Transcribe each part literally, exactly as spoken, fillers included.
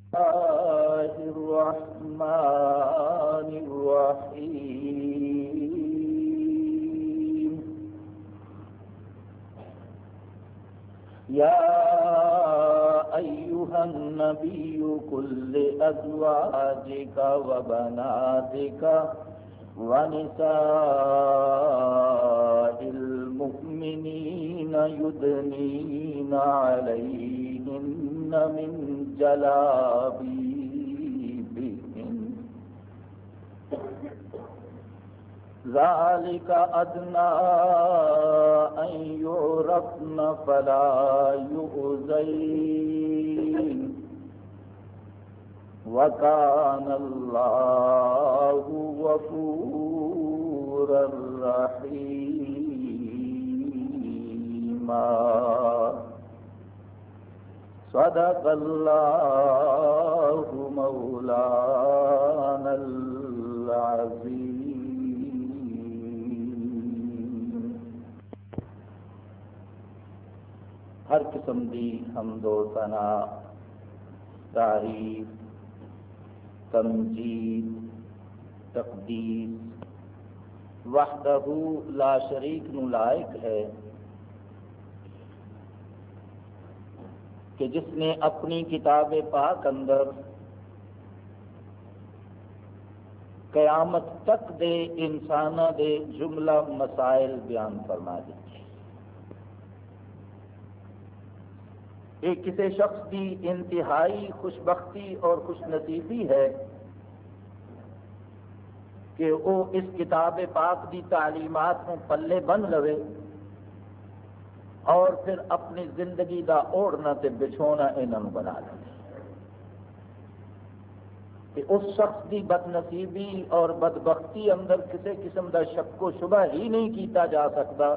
الله الرحمن الرحيم يا أيها النبي قل لأزواجك وبناتك ونساء المؤمنين يدنين عليهن من جلابيبهن ذلك أدنى أن يعرفن فلا يؤذين وكان الله غفورا رحيما صدق الله مولانا العظیم۔ ہر قسم دی حمد و ثنا، تعریف، تمجید، تقدیس وحدہ لا شریک نو لائق ہے کہ جس نے اپنی کتاب پاک اندر قیامت تک دے انساناں دے جملہ مسائل بیان فرما دیتے۔ یہ کسی شخص کی انتہائی خوشبختی اور خوش نصیبی ہے کہ وہ اس کتاب پاک دی تعلیمات کو پلے بن لوے اور پھر اپنی زندگی دا اوڑھنا تے بچھونا انہوں بنا لے۔ کہ اس شخص دی بد نصیبی اور بدبختی اندر کسی قسم دا شک و شبہ ہی نہیں کیتا جا سکتا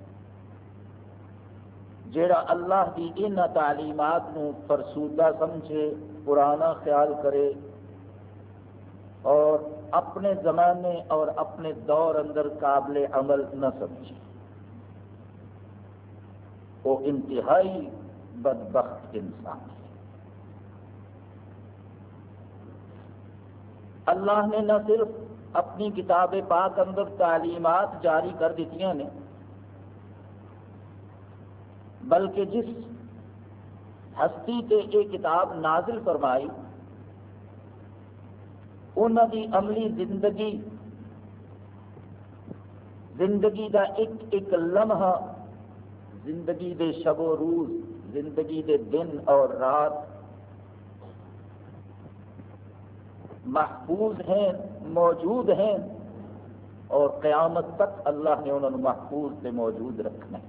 جیڑا اللہ کی ان تعلیمات نو فرسودہ سمجھے، پرانا خیال کرے اور اپنے زمانے اور اپنے دور اندر قابل عمل نہ سمجھے، وہ انتہائی بدبخت انسان ہے۔ اللہ نے نہ صرف اپنی کتاب پاک اندر تعلیمات جاری کر دیتیاں نے، بلکہ جس ہستی تے یہ کتاب نازل فرمائی انہوں دی عملی زندگی زندگی دا ایک ایک لمحہ، زندگی دے شب و روز، زندگی دے دن اور رات محفوظ ہیں، موجود ہیں، اور قیامت تک اللہ نے انہوں نے محفوظ تے موجود رکھنا ہے۔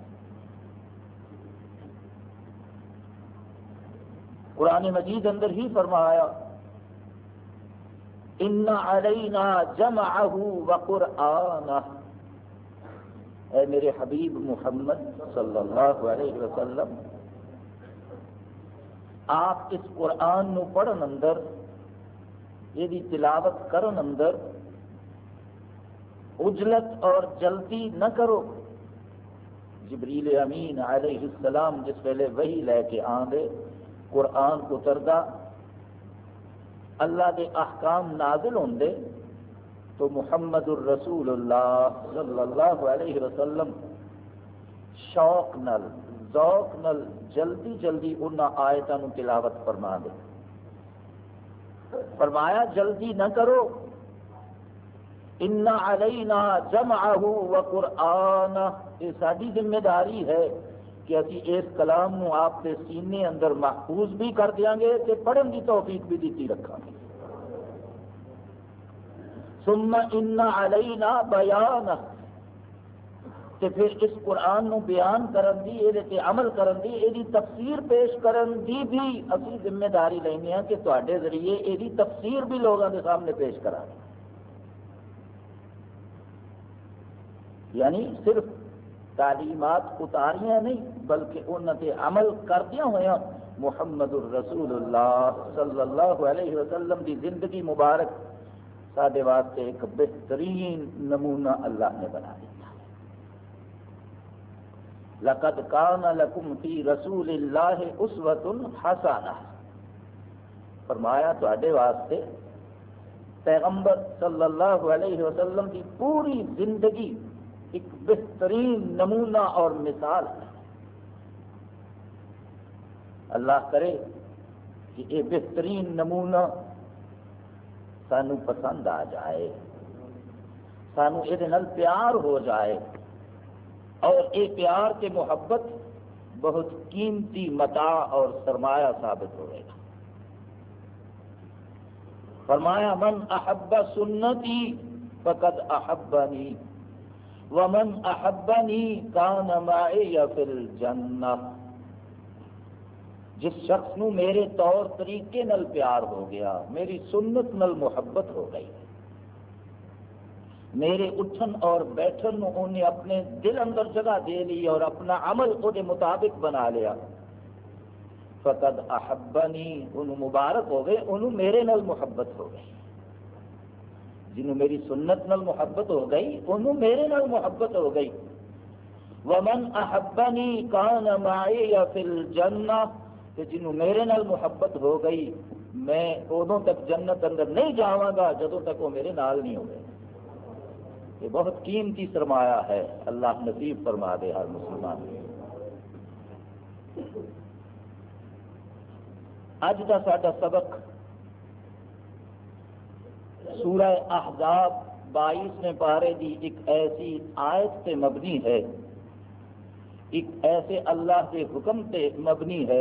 قرآن مجید اندر ہی فرمایا ان علینا جمعہ وقرآنہ، اے میرے حبیب محمد صلی اللہ علیہ وسلم، آپ اس قرآن نو پڑھن اندر، یہ تلاوت کرن اندر عجلت اور جلدی نہ کرو۔ جبریل امین علیہ السلام جس ویلے وحی لے کے آندے، قرآن اتردا، اللہ کے احکام نازل ہوندے، تو محمد الرسول اللہ صلی اللہ علیہ وسلم شوق نل، ذوق نل جلدی جلدی انہاں آیتاں نوں تلاوت فرما دے۔ فرمایا جلدی نہ کرو، ان علینا جمعہ وقرآنہ، یہ ساری ذمہ داری ہے کہ اسی اس کلام نو آپ کے سینے اندر محفوظ بھی کر دیاں گے تے پڑھن کی توفیق بھی دیتی رکھاں گے۔ ثم ان علینا بیانہ، تے پھر اس قرآن نو بیان کرن دی، یہ تے عمل کرن دی، یہ تفسیر پیش کرن دی بھی اسی ذمہ داری لینے ہیں کہ تواڈے ذریعے یہ تفسیر بھی لوگوں کے سامنے پیش کرا۔ یعنی صرف تعلیمات اتاریاں نہیں بلکہ انہوں نے عمل کردیا ہوا محمد الرسول اللہ صلی اللہ علیہ وسلم کی زندگی مبارک سارے واسطے ایک بہترین نمونہ اللہ نے بنا دیا۔ لقد کان لکم فی رسول اللہ اسوۃ حسنہ، فرمایا تواڈے واسطے پیغمبر صلی اللہ علیہ وسلم کی پوری زندگی ایک بہترین نمونہ اور مثال ہے۔ اللہ کرے کہ یہ بہترین نمونہ سانو پسند آ جائے، سانو یہ پیار ہو جائے، اور یہ پیار کے محبت بہت قیمتی متاع اور سرمایہ ثابت ہوئے گا۔ فرمایا من احب سنتی فقد احبنی ومن احبنی کان معی فی الجنہ، جس شخص نو میرے طور طریقے نل پیار ہو گیا، میری سنت نل محبت ہو گئی، میرے اٹھن اور بیٹھن نو انہیں اپنے دل اندر جگہ دے لی اور اپنا عمل وہ مطابق بنا لیا، فقد احبنی، انہوں مبارک ہو گئے، انہوں میرے نال محبت ہو گئی۔ جنہوں میری سنت نال محبت ہو گئی انہوں میرے نال محبت ہو گئی۔ ومن احبنی کان معی فی الجنہ، کہ جنہوں میرے نال محبت ہو گئی میں ادوں تک جنت اندر نہیں جاواں گا جدوں تک وہ میرے نال نہیں ہوئے۔ یہ بہت قیمتی سرمایہ ہے، اللہ نصیب فرما دے ہر مسلمان۔ اج کا ساڈا سبق سورہ احزاب بائیسویں پارے دی ایک ایسی آیت تے مبنی ہے، ایک ایسے اللہ کے حکم تے مبنی ہے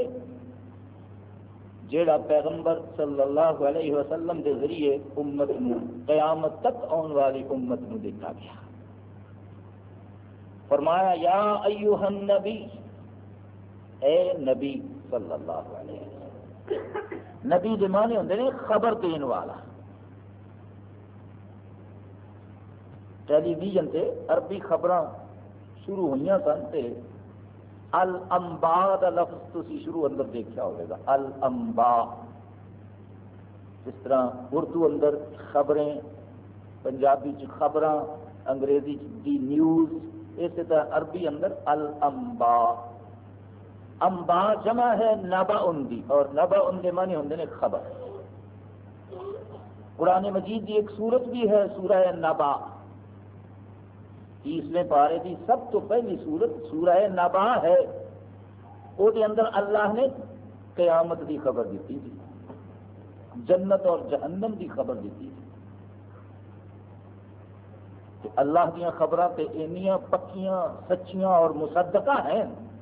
جیڑا پیغمبر صلی اللہ علیہ وسلم کے ذریعے امت نو قیامت تک آن والی امت نو دیکھا گیا۔ فرمایا یا ایھا النبی، اے نبی صلی اللہ علیہ وسلم۔ نبی دے معنی ہوندے نے خبر دین والا۔ ٹیلی ویژن تے عربی خبراں شروع ہوئیاں سن تے الانباء دا لفظ تسی شروع اندر دیکھا ہوئے گا، الانباء۔ اس طرح اردو اندر خبریں، پنجابی چ خبراں، انگریزی چ دی نیوز، اسی طرح عربی اندر الانباء۔ انباء جمع ہے نبأ دی، اور نبأ دے معنی ہوندے نے خبر۔ قرآن مجید دی ایک سورت بھی ہے سورہ نبأ، تیسویں پارے دی سب تو پہلی سورت سورہ نبأ ہے۔ وہ دے اندر اللہ نے قیامت دی خبر دیتی تھی، جنت اور جہنم دی خبر دیتی تھی کہ اللہ دیاں خبراں تے اینیاں پکیاں سچیاں اور مصدقہ ہیں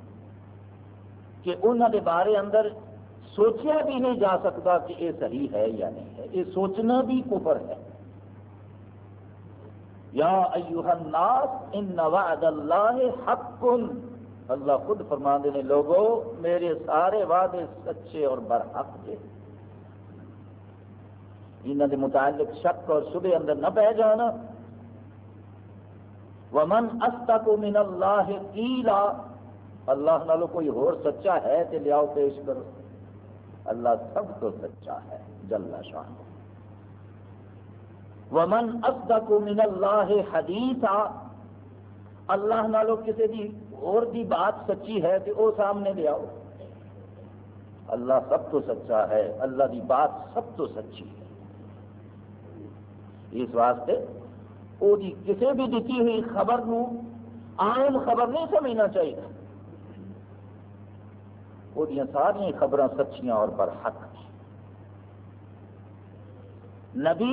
کہ انہوں دے بارے اندر سوچیا بھی نہیں جا سکتا کہ یہ صحیح ہے یا نہیں ہے، یہ سوچنا بھی کفر ہے۔ یا ایھا الناس ان وعد اللہ حق، اللہ خود فرماندے نے لوگو میرے سارے وعدے سچے اور برحق تھے، انہاں دے متعلق شک اور شبہ اندر نہ پہ جانا۔ ومن اصدق من اللہ قیلا، اللہ نالوں کوئی اور سچا ہے تے لیاؤ پیش کرو، اللہ سب تو سچا ہے جل شانہ۔ ومن اصدق من اللہ حدیثا، اللہ نالوں کسی دی اور دی بات سچی ہے تے او سامنے لیاؤ، اللہ سب تو سچا ہے، اللہ دی بات سب تو سچی ہے۔ اس واسطے او دی کسی بھی دیتی ہوئی خبر نو عام خبر نہیں سمجھنا چاہیے، وہ دیاں ساری خبراں سچیاں اور برحق ہیں۔ نبی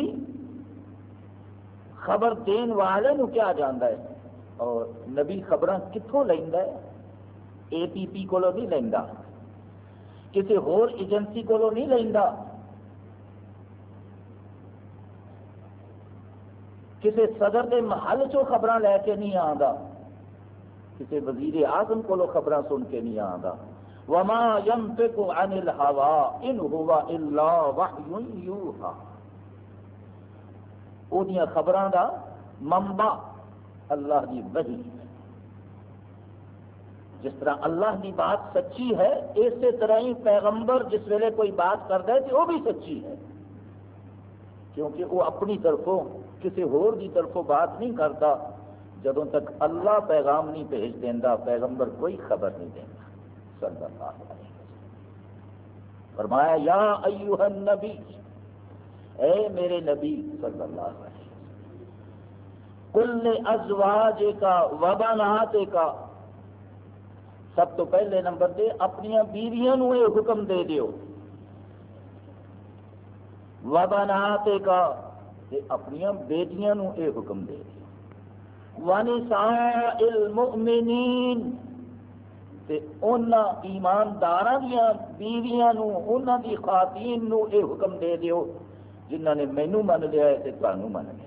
خبر دین والے نو کیا جاندا ہے، اور نبی خبراں کتھوں لیندا ہے؟ اے پی پی کولو نہیں لیندا، کسی ہور ایجنسی کولو نہیں لیندا، کسی صدر دے محل چوں خبراں لے کے نہیں آندا، کسی وزیر اعظم کولو خبراں سن کے نہیں آندا۔ وما ينطق عن الهوى ان هو الا وحي يوحى، او دیاں خبراں دا منبع اللہ دی وحی ہے۔ جس طرح اللہ دی بات سچی ہے اسی طرح ہی پیغمبر جس ویلے کوئی بات کرتا ہے تو وہ بھی سچی ہے، کیونکہ وہ اپنی طرفوں کسی ہور دی طرفوں بات نہیں کرتا، جدوں تک اللہ پیغام نہیں بھیج دینا پیغمبر کوئی خبر نہیں دینا صلی اللہ علیہ وسلم۔ فرمایا یا ایھا النبی، اے میرے نبی صلی اللہ علیہ وسلم، قل ازواجک و بناتک، سب تو پہلے نمبر تے اپنی بیویاں نو یہ حکم دے دیو، و بناتک تے اپنی بیٹیاں نو یہ حکم دے دیو، ونساء المؤمنین تے انہاں ایمانداراں دیاں بیویاں نو، انہاں دی خواتین نو یہ حکم دے دیو جنہاں نے مینوں من لیا ہے تے تانوں من لیا۔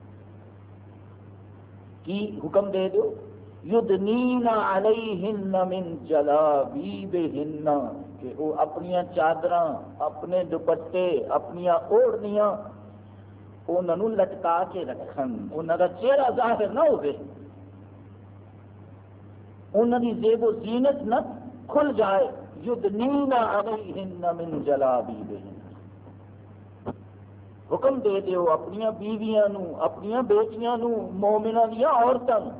کی حکم دے دیو؟ یدنین علیہن من جلابیبہن، کہ وہ اپنی چادراں، اپنے دوپٹے، اپنی اوڑھنیاں انہاں نو لٹکا کے رکھن، انہاں دا چہرہ ظاہر نہ ہوئے، انہاں دی زیب و زینت نہ کھل جائے۔ یدنین علیہن من جلابیبہن، حکم دے دیو اپنی بیویاں نو، اپنی بیٹیاں نو، مومناں دیاں عورتاں نو،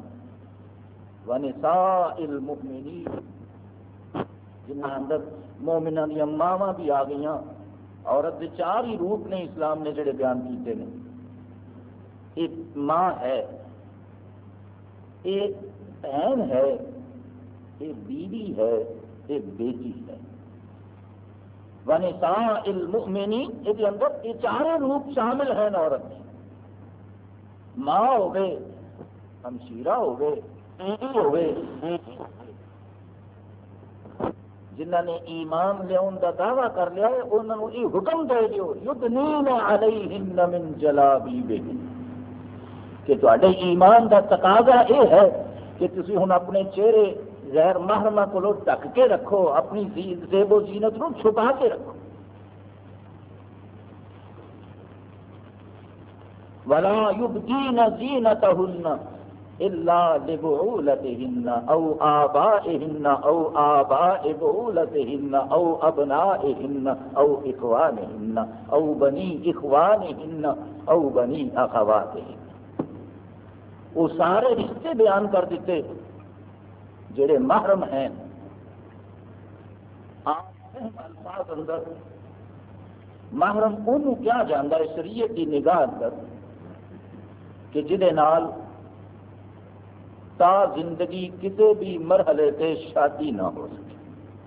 ونساء المؤمنین، جنہاں اندر مومناں دیاں ماواں بھی آ گئیاں۔ عورت دے چار ہی روپ نے اسلام نے جڑے بیان کیتے ہیں، ایک ماں ہے، ایک بہن ہے، ایک بیوی ہے، ایک بیٹی ہے۔ ونساء المؤمنین، یہ اندر یہ چاروں روپ شامل ہیں عورت میں، ماں ہوگے، ہمشیرہ ہوگے، بیوی ہوگے، بیٹی ہوگے، جنہوں نے ایمان لیاؤن کا دعویٰ کر لیا ہے انہوں نے یہ حکم دے دیو یدنین علیہن من جلابیبہن، کہ تواڈے ایمان کا تقاضا یہ ہے کہ تسی ہن اپنے چہرے غیر محرمہ کو ڈک کے رکھو، اپنی زیب و زینت نو چھپا کے رکھو۔ ولا یبدین زینتہن الا لبعولتہن او آبائہن او آباء بعولتہن او ابنائہن او اخوانہن او بنی اخوانہن او بنی اخواتہن، وہ سارے رشتے بیان کر دیتے جڑے محرم ہیں۔ الفاظ اندر محرم انہوں کیا جاندا ہے شریعت کی نگاہ اندر کہ جدے نال تا زندگی کسی بھی مرحلے سے شادی نہ ہو سکے۔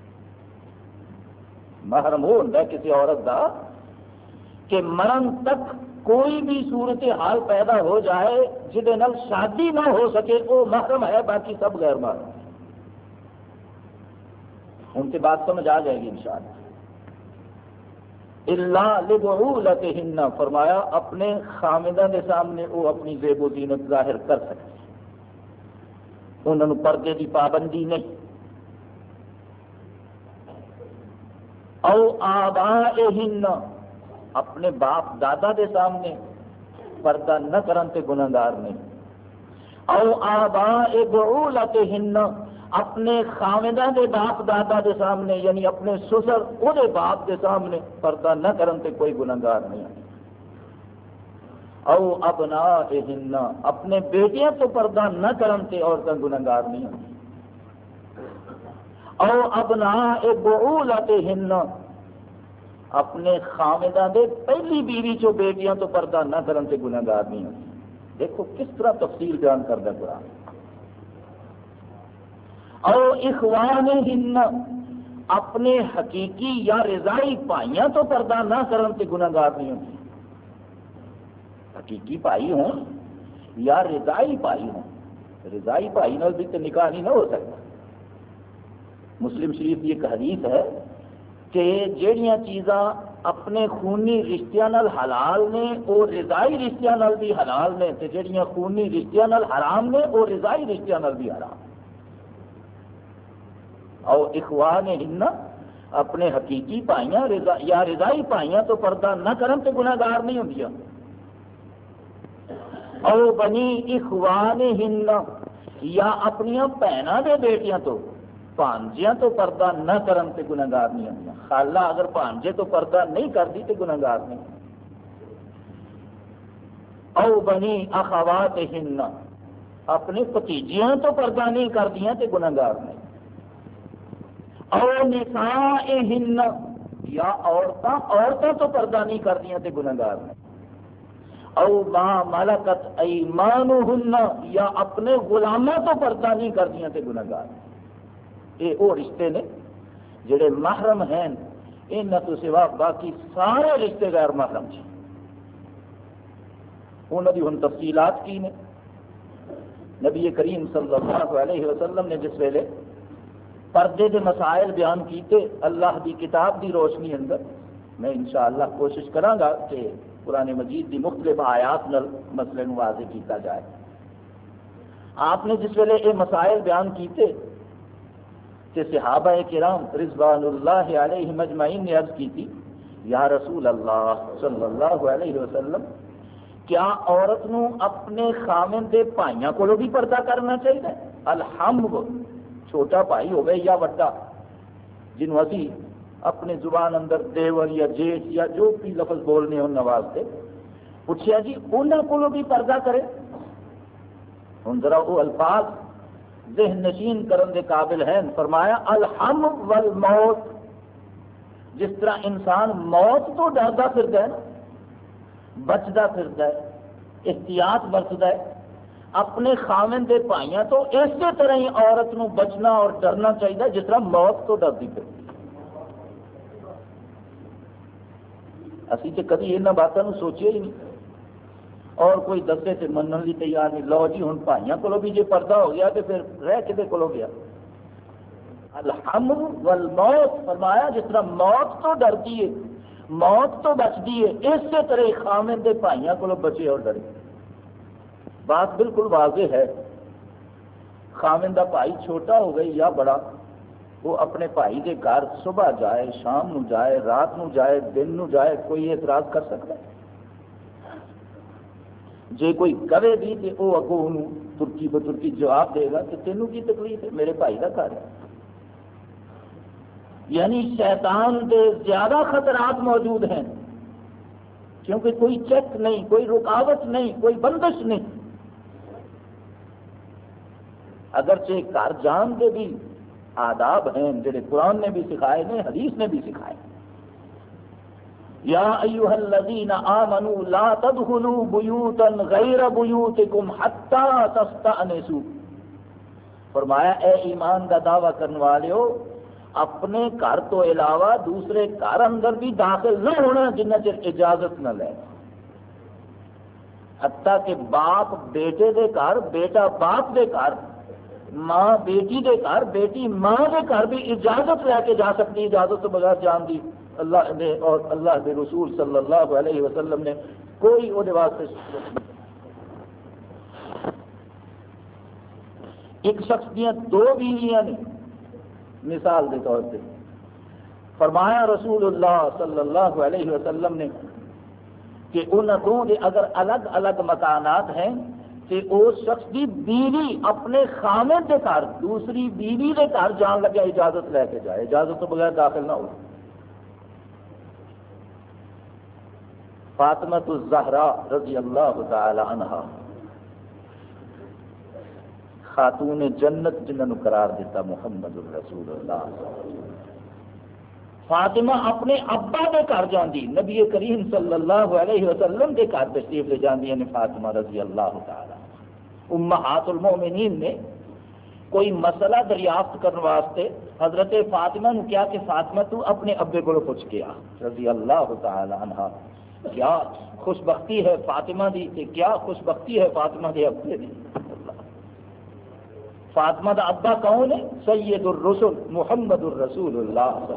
محرم وہ ہوتا ہے کسی عورت کا کہ مرن تک کوئی بھی صورت حال پیدا ہو جائے جدے نال شادی نہ ہو سکے وہ محرم ہے، باقی سب غیر محرم۔ ان کی بات سمجھ آ جائے گی انشاءاللہ۔ الا لبعولتہن، فرمایا اپنے خامدہ کے سامنے وہ اپنی زیب و زینت ظاہر کر سکتے، انہوں نے پردے کی پابندی نہیں۔ او آبائہن، اپنے باپ دادا کے سامنے پردہ نہ کرن تے گناہگار نہیں۔ او آباء بعولتہن، اپنے خامدہ کے باپ دادا کے سامنے یعنی اپنے سسر وہ باپ کے سامنے پردہ نہ کرن تے کوئی گناہگار نہیں۔ او ابنائہن، اپنے بیٹیاں تو پردہ نہ کرن تے عورتیں گناہگار نہیں ہوتی۔ او ابناء بعولتہن، اپنے خامدہ دے پہلی بیوی چو بیٹیاں تو پردہ نہ کرن تے گناہگار نہیں ہوتی۔ دیکھو کس طرح تفصیل بیان کردا قرآن۔ او اخوانہن، اپنے حقیقی یا رضائی بھائیاں تو پردہ نہ کرن تے گناہگار نہیں ہوتی۔ حقیقی بھائی ہوں یا رضائی بھائی ہوں، رضائی بھائی نال بھی تو نکاح نہیں نہ ہو سکتا۔ مسلم شریف کی ایک حدیث ہے کہ جہڑیاں چیزاں اپنے خونی رشتیاں نال حلال نے وہ رضائی رشتیاں نال بھی حلال نے، تے جہڑیاں خونی رشتیاں نال حرام نے وہ رضائی رشتیاں نال بھی حرام۔ او اخوانہن، اپنے حقیقی بھائیاں رضا یا رضائی بھائیاں تو پردہ نہ کرن تے گناہگار نہیں ہوندیاں۔ او بنی اخوانہن، یا اپنی بہناں دے بیٹیاں تو بھانجیاں تو پردہ نہ کرن تے گناہگار نہیں ہوندیاں۔ خالہ اگر بھانجے تو پردہ نہیں کرتی تے گناہگار نہیں۔ او بنی اخواتہن، اپنے بھتیجیاں تو پردہ نہیں کردیاں تے گناہگار نہیں۔ او نسائہن، یا عورتاں عورتاں تو پردہ نہیں کردیاں تے گناہگار نے، او ما ملکت ایمانہن یا اپنے غلاموں تو پردہ نہیں کردیاں تے گناہگار. یہ وہ رشتے نے جڑے محرم ہیں، انہاں تو سوا باقی سارے رشتے غیر محرم ہیں. انہاں دی ہن تفصیلات کی نے. نبی کریم صلی اللہ علیہ وسلم نے جس ویلے پردے دے مسائل بیان کیتے اللہ دی کتاب دی روشنی اندر، میں انشاءاللہ کوشش کراں گا کہ قرآن مجید دی مختلف آیات نال مسئلے نو واضح کیتا جائے. آپ نے جس ویلے یہ مسائل بیان کیتے کہ صحابہ کرام رضوان اللہ علیہم اجمعین نے عرض کی تھی، یا رسول اللہ صلی اللہ علیہ وسلم، کیا عورت نو اپنے خامن دے بھائیاں کولو بھی پردہ کرنا چاہیے؟ الحم چھوٹا بھائی ہوگا یا وڈا، جنہوں اسی اپنے زبان اندر دیور یا جیٹ یا جو بھی لفظ بولنے ان واسطے پوچھا جی انہوں کو بھی پردہ کرے. ہوں ذرا وہ الفاظ ذہن نشین کرن دے قابل ہیں. فرمایا الحم والموت، جس طرح انسان موت تو ڈردا پھردا ہے، بچدا پھردا ہے، احتیاط برتدا ہے، اپنے خامن دے بھائیاں تو اسی طرح ہی عورت نو بچنا اور ڈرنا چاہیے جس طرح موت تو ڈردی پھرتی. اسی تو کبھی یہاں باتوں سوچیا ہی نہیں، اور کوئی دسے تو منن لی تیار نہیں. لو جی ہوں بھائیاں کو بھی جی پردہ ہو گیا تو پھر رہ کدے کو گیا. الحم والموت فرمایا جس طرح موت تو ڈرتی ہے، موت تو بچتی ہے، اسی طرح خامن دے بھائیاں کو بچے اور ڈرے. بات بالکل واضح ہے. خامن دا بھائی چھوٹا ہو گئی یا بڑا، وہ اپنے بھائی کے گھر صبح جائے، شام نو جائے، رات نو جائے، دن نو جائے، کوئی اعتراض کر سکتا ہے؟ جے کوئی کرے بھی تو وہ اگوں انہوں ترکی بترکی جواب دے گا کہ تینوں کی تکلیف ہے، میرے بھائی کا گھر ہے. یعنی شیطان کے زیادہ خطرات موجود ہیں، کیونکہ کوئی چیک نہیں، کوئی رکاوٹ نہیں، کوئی بندش نہیں. اگرچہ گھر جان کے بھی آداب ہیں جڑے قرآن نے بھی سکھائے نے، حدیث نے بھی سکھائے. یا ایھا الذین آمنوا لا تدخلوا بیوتا غیر بیوتکم حتی تستأنسوا. فرمایا اے ایمان کا دعویٰ کرنے والےو، اپنے گھر تو علاوہ دوسرے گھر اندر بھی داخل نہ ہونا جنہ چر اجازت نہ لے. حتیٰ کہ باپ بیٹے دے گھر، بیٹا باپ دے گھر، ماں بیٹی دے گھر، بیٹی ماں دے گھر بھی اجازت لے کے جا سکتی. اجازت تو بغیر جان دی اللہ نے اور اللہ کے رسول صلی اللہ علیہ وسلم نے کوئی وہ واسطے. ایک شخص دیا دو بیویاں نے، مثال کے طور پہ فرمایا رسول اللہ صلی اللہ علیہ وسلم نے کہ ان دو دے اگر الگ الگ مکانات ہیں کہ اس شخص کی بیوی اپنے خامن کے گھر دوسری بیوی کے گھر جان لگے اجازت لے کے جائے، اجازت تو بغیر داخل نہ ہو. فاطمہ الزہراء رضی اللہ تعالی عنہا خاتون جنت جنہوں قرار دیتا محمد الرسول اللہ. فاطمہ اپنے ابا کے گھر جاندی، نبی کریم صلی اللہ علیہ وسلم کے گھر تشریف لے جاندی نے فاطمہ رضی اللہ تعالی. امہات المؤمنین نے کوئی مسئلہ دریافت کرنے واسطے حضرت فاطمہ نے کیا کہ فاطمہ تو اپنے ابے کو پوچھ کے آ رضی اللہ تعالی عنہ. کیا خوش بختی ہے فاطمہ دی کہ کیا خوش بختی ہے فاطمہ دے ابے دی. فاطمہ دا ابا کون ہے؟ سید الرسل محمد الرسول اللہ.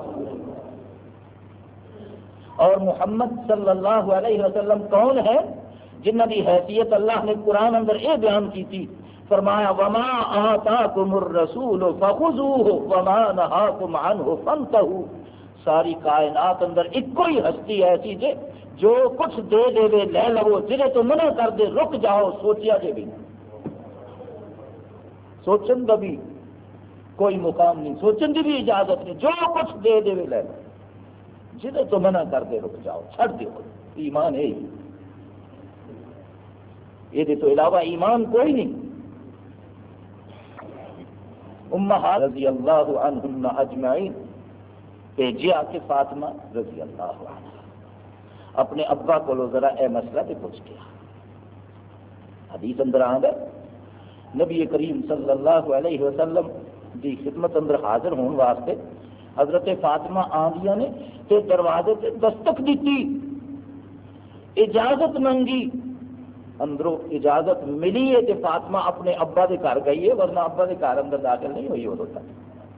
اور محمد صلی اللہ علیہ وسلم کون ہے؟ جنہ کی حیثیت اللہ نے قرآن اندر یہ بیان کی تھی. فرمایا وما آتاکم الرسول فخذوہ وما نہاکم عنہ فانتہوا. ساری کائنات اندر ایک کوئی ہستی ایسی جے جو کچھ دے دے وے لے لو، جنہیں تو منع کر دے رک جاؤ، سوچیا جے بھی سوچن کا بھی کوئی مقام نہیں، سوچن کی بھی اجازت نہیں، جو کچھ دے دے وے لے لو، جنہیں تو منع کر دے رک جاؤ، چھڑ دیو. ایمان ہے یہ تو علاوہ ایمان کوئی نہیں. امہات رضی اللہ عنہن اجمعین بھیجیا کہ فاطمہ رضی اللہ عنہ اپنے ابا کو ذرا اے مسئلہ تے پوچھ گیا. حدیث اندر آ گئے نبی کریم صلی اللہ علیہ وسلم دی خدمت اندر حاضر ہونے واسطے حضرت فاطمہ آندیاں نے تے دروازے تے دستک دیتی، اجازت منگی، اندروں اجازت ملی ہے کہ فاطمہ اپنے ابا دے گھر گئی ہے، ورنہ ابا دے گھر اندر داخل نہیں ہوئی ادو تک.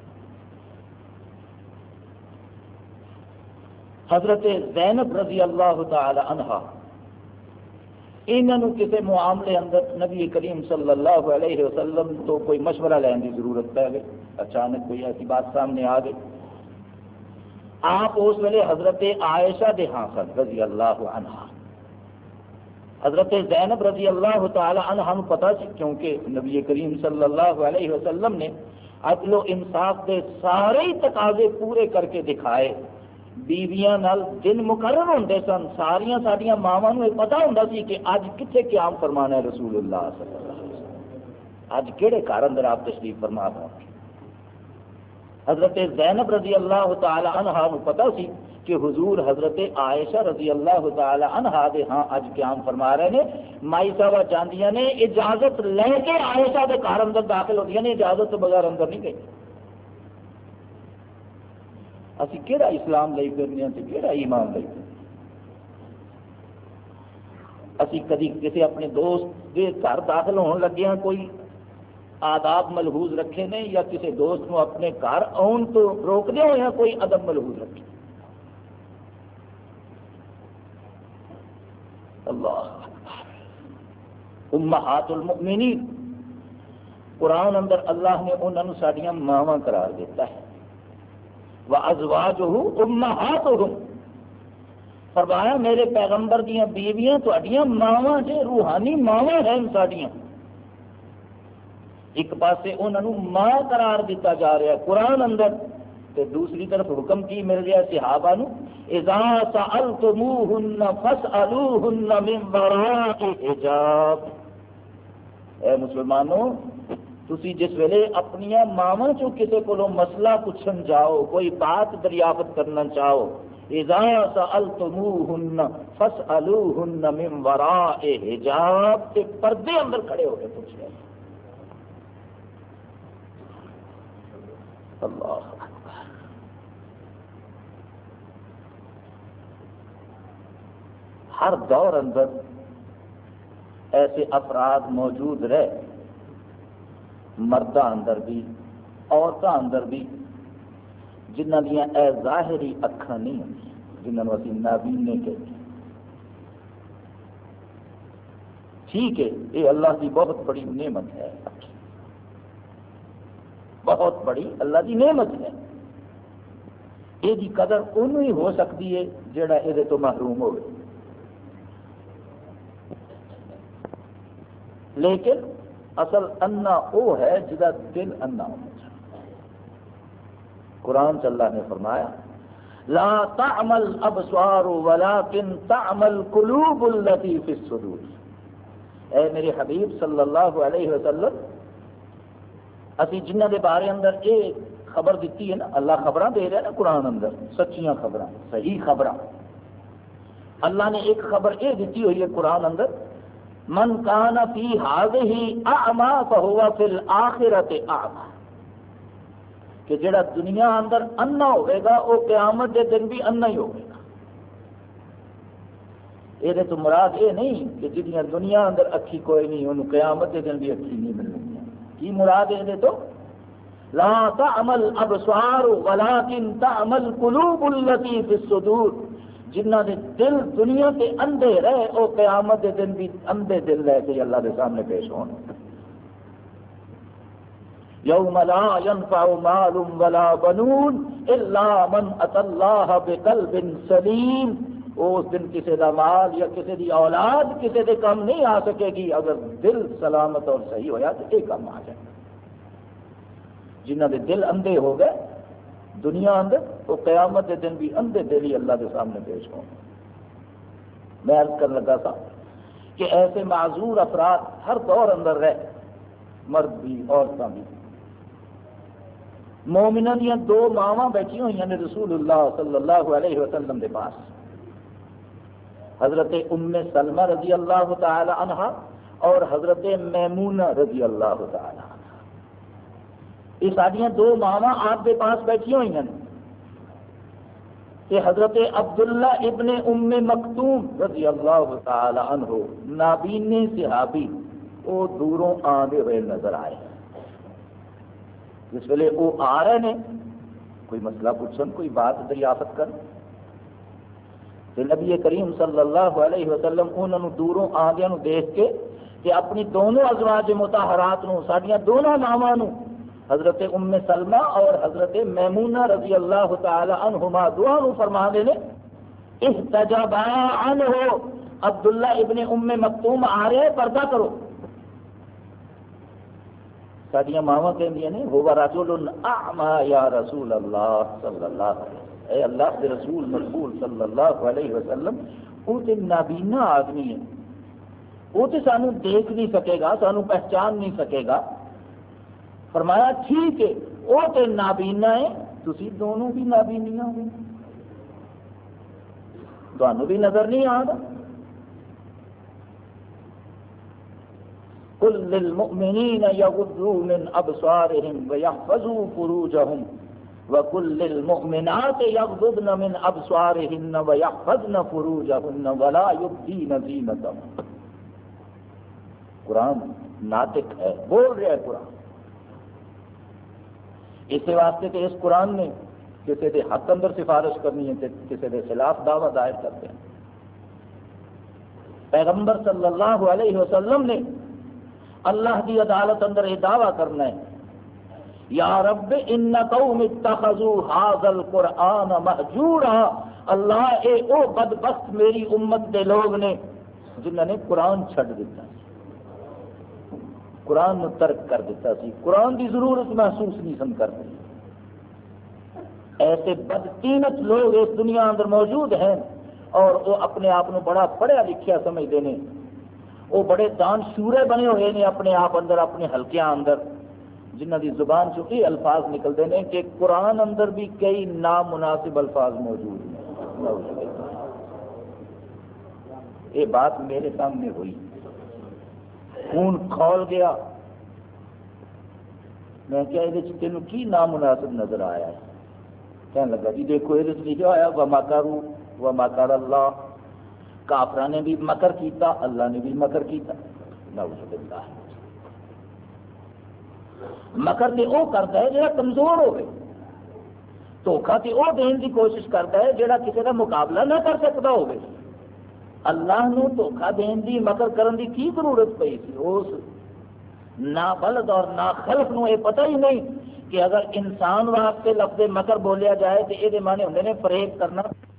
حضرت زینب رضی اللہ تعالی عنہا انہوں کسی معاملے اندر نبی کریم صلی اللہ علیہ وسلم تو کوئی مشورہ لینے کی ضرورت پہ گئی. اچانک کوئی ایسی بات سامنے آ گئی. آپ اس ویلے حضرت عائشہ دے ہاں سن رضی اللہ عنہا. حضرت زینب رضی اللہ تعالی عنہ پتہ سی کیونکہ نبی کریم صلی اللہ علیہ وسلم نے عدل و انصاف کے سارے تقاضے پورے کر کے دکھائے. بیویاں نال دن مقرر ہوندے سن، ساریاں ساڈیاں ماواں نوں پتہ ہوندا سی کہ اج کتنے قیام فرمانا ہے رسول اللہ صلی اللہ علیہ وسلم، اج کہڑے گھر اندر آپ تشریف فرما ہوں. حضرت زینب رضی اللہ تعالی عنہا کو پتہ سی کہ حضور حضرت عائشہ رضی اللہ تعالی عنہا دے ہاں اج قیام فرما رہے ہیں. مائی صاحبہ جاندیاں نے اجازت لے کے عائشہ دے گھر اندر داخل ہوندیاں نے، اجازت تو بغیر اندر نہیں گئی. اسی کہڑا اسلام لئی پھرنے ہیں، کہڑا ایمان لئی پھرنے. اسی کدی کسی اپنے دوست کے گھر داخل ہونے لگے ہیں کوئی آداب ملحوظ رکھے نے، یا کسی دوست کو اپنے گھر آن تو روکنے ہوئے ہیں کوئی ادب ملحوظ رکھے. اللہ امہات المؤمنین قرآن اندر اللہ نے انہوں ساڈیاں ماواں قرار دیتا ہے. وَأَزْوَاجُهُ أُمَّهَاتُهُمْ فرمایا میرے پیغمبر دیاں بیویاں تہاڈیاں ماواں جے، روحانی ماواں ہیں ساڈیاں. ایک پاسے انہوں ماں قرار دیتا جا رہا ہے قرآن اندر، تے دوسری طرف حکم کی مل رہا ہے صحابہ نو اذا سألتموهن فاسألوهن من وراء حجاب. اے مسلمانوں تسی جس ویلے اپنی ماواں چوں کسی کو مسئلہ پوچھن جاؤ، کوئی بات دریافت کرنا چاہو، اذا سألتموهن فاسألوهن من وراء حجاب، تے پردے اندر کھڑے ہو کے پوچھو. اللہ اکبر. ہر دور اندر ایسے افراد موجود رہے، مرداں اندر بھی عورتاں اندر بھی، جنہاں دیاں اے ظاہری اکھاں نہیں ہوندی، جنہاں اسی نابینے کہتے ہیں. ٹھیک ہے، یہ اللہ کی بہت بڑی نعمت ہے، بہت بڑی اللہ کی نعمت ہے. یہ دی قدر انہوں ہی ہو سکتی ہے جڑا یہ تو محروم ہوئے. لیکن اصل انا وہ ہے جدا دل انا ہونا چاہیے. قرآن سے اللہ نے فرمایا لا تعمل ابصار ولكن تعمل قلوب التي في الصدور. اے میرے حبیب صلی اللہ علیہ وسلم، اسی جنہ دے بارے اندر یہ خبر دیتی ہے نا، اللہ خبراں دے رہا ہے نا قرآن اندر، سچیاں خبراں، صحیح خبراں. اللہ نے ایک خبر یہ دیتی ہوئی ہے قرآن اندر، من کان فی ہذہ اعمی فہو فی الآخرۃ اعمی، کہ جڑا دنیا اندر انا ہوئے گا وہ قیامت کے دن بھی انا ہی ہوئے گا. یہ تو مراد یہ نہیں کہ جنیاں دنیا اندر اکھی کوئی نہیں انہوں قیامت کے دن بھی اکھی نہیں ملنی. کی مراد ہے تو لا تعمل ابصار ولكن تعمل قلوب التي في الصدور. جنہ دے دل دنیا کے اندھے رہے وہ قیامت کے دن بھی اندھے دل لے کے اللہ کے سامنے پیش ہون. یوم لا ينفع مال ولا بنون الا من اتى الله بقلب سلیم. اس دن کسی دا مال یا کسی دی اولاد کسی دے کام نہیں آ سکے گی اگر دل سلامت اور صحیح ہویا تو یہ کام آ جائے. جنہ دے دل اندھے ہو گئے دنیا اندر وہ قیامت کے دن بھی اندھے دل ہی اللہ کے سامنے پیش ہوں. میں عرض کر لگا تھا کہ ایسے معذور افراد ہر دور اندر رہے، مرد بھی عورتیں بھی. مومنہ دیا دو ماواں بیٹھی ہوئی ہیں رسول اللہ صلی اللہ علیہ وسلم کے پاس، حضرت ام سلمہ رضی اللہ تعالی عنہا اور حضرت میمونہ رضی اللہ تعالی عنہ. یہ ساری دو ماواں آپ کے پاس بیٹھی ہوئی ہیں کہ حضرت عبداللہ ابن ام مکتوم رضی اللہ تعالی عنہ نابینے صحابی وہ دوروں آدھے ہوئے نظر آئے. جس ویلے وہ آ رہے ہیں کوئی مسئلہ پوچھن، کوئی بات دریافت کر، تو نبی کریم صلی اللہ علیہ وسلم انہوں دوروں آدھے دیکھ کے کہ اپنی دونوں ازواج مطہرات نو ساڈیاں دونوں ماواں نو حضرت ام سلمہ اور حضرت میمونہ رضی اللہ تعالی عنہما دعا نو فرما دے نے احتجبا عنہ، عبداللہ ابن ام مکتوم آ رہے پردہ کرو. ساڈیاں ماواں کہندیاں نے ہو رجل اعمی یا رسول اللہ صلی اللہ علیہ وسلم، اے اللہ کے رسول مقبول صلی اللہ علیہ وسلم، وہ تو نابینا آدمی ہے، وہ تو سانو دیکھ نہیں سکے گا، سانو پہچان نہیں سکے گا. فرمایا ٹھیک ہے وہ تو نابینا ہے، تسی دونوں بھی نابینیاں ہو، تمہیں بھی نظر نہیں آتا. قل للمؤمنین یغضوا من ابصارهم ویحفظوا فروجهم وقل للمؤمنات یغضضن من ابصارهن ویحفظن فروجهن ولا یبدین زینتهن. قرآن ناطق ہے، بول رہا ہے قرآن. اس واسطے کہ اس قرآن نے کسی کے حق اندر سفارش کرنی ہے، کسی کے خلاف دعویٰ دائر کرتے ہیں. پیغمبر صلی اللہ علیہ وسلم نے اللہ کی عدالت اندر یہ دعویٰ کرنا ہے یا رب ان قوم اتخذوا هذا القرآن مہجورا، اللہ اے او بدبخت میری امت کے لوگ نے جنہوں نے قرآن چھڈ دیتا، قرآن نو ترک کر دیتا سی، قرآن کی ضرورت محسوس نہیں سن کرتے. ایسے بدقیمت لوگ اس دنیا اندر موجود ہیں اور وہ اپنے آپ کو بڑا پڑھیا لکھیا سمجھتے ہیں، وہ بڑے دان شورے بنے ہوئے ہیں اپنے آپ اندر، اپنے حلقیاں اندر، جنہ دی زبان چوں یہ الفاظ نکلتے ہیں کہ قرآن اندر بھی کئی نامناسب الفاظ موجود ہیں. یہ بات میرے سامنے ہوئی، خون کھول گیا. میں کیا یہ تینوں کی نامناسب نظر آیا ہے؟ کہنے لگا جی دیکھو یہ لکھا ہوا وَمَكَرُوا وَمَكَرَ اللَّهُ، کافران نے بھی مکر کیتا، اللہ نے بھی مکر کیتا. نعوذ باللہ. مکر تے او کرتا ہے جڑا کمزور ہوئے، دھوکھا تے او دین کی کوشش کرتا ہے جڑا کسی کا مقابلہ نہ کر سکتا ہوئے. اللہ نو دھوکھا دین دی مکر کرن دی کی ضرورت پئی سی؟ اس نا بلد اور نا خلق نو یہ پتہ ہی نہیں کہ اگر انسان واسطے لفظ مکر بولیا جائے تو یہ معنی ہوندے نے فریب کرنا.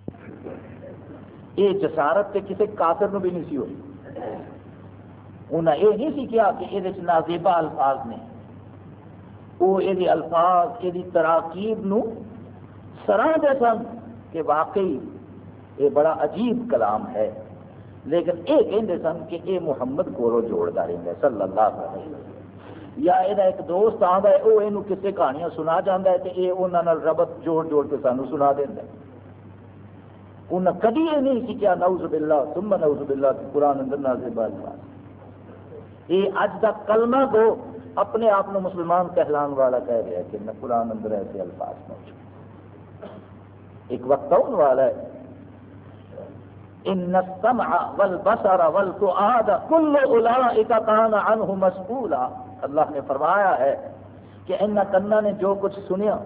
یہ جسارت تے کسی کافر نو بھی نہیں سی ہوئی. انہیں یہ نہیں سی کیا کہ یہ نازیبا الفاظ نے، وہ یہ الفاظ یہ تراکیب نو سراہ دے سن کہ واقعی یہ بڑا عجیب کلام ہے، لیکن یہ کہندے سن کہ یہ محمد کولو جوڑتا رہتا ہے صلی اللہ علیہ وسلم. یا یہ ایک دوست آتا ہے وہ یہ کسی کہانیاں سنا جاتا ہے تو یہ انہوں ربط جوڑ جوڑ کے سانو سنا دینا ہے. انہیں کدی یہ نہیں سیکھا نعوذ باللہ ثم نعوذ باللہ کہ قرآن اندر نازل الفاظ. یہ اج کا کلمہ کو اپنے آپ کو مسلمان کہلان والا کہہ رہا ہے کہ نہ قرآن اندر ایسے الفاظ موجود. ایک وقت آنے والا ہے ان السمع والبصر والفؤاد كل اولئک کان عنہ مسئولا. اللہ نے فرمایا ہے کہ ان کنا نے جو کچھ سنیا،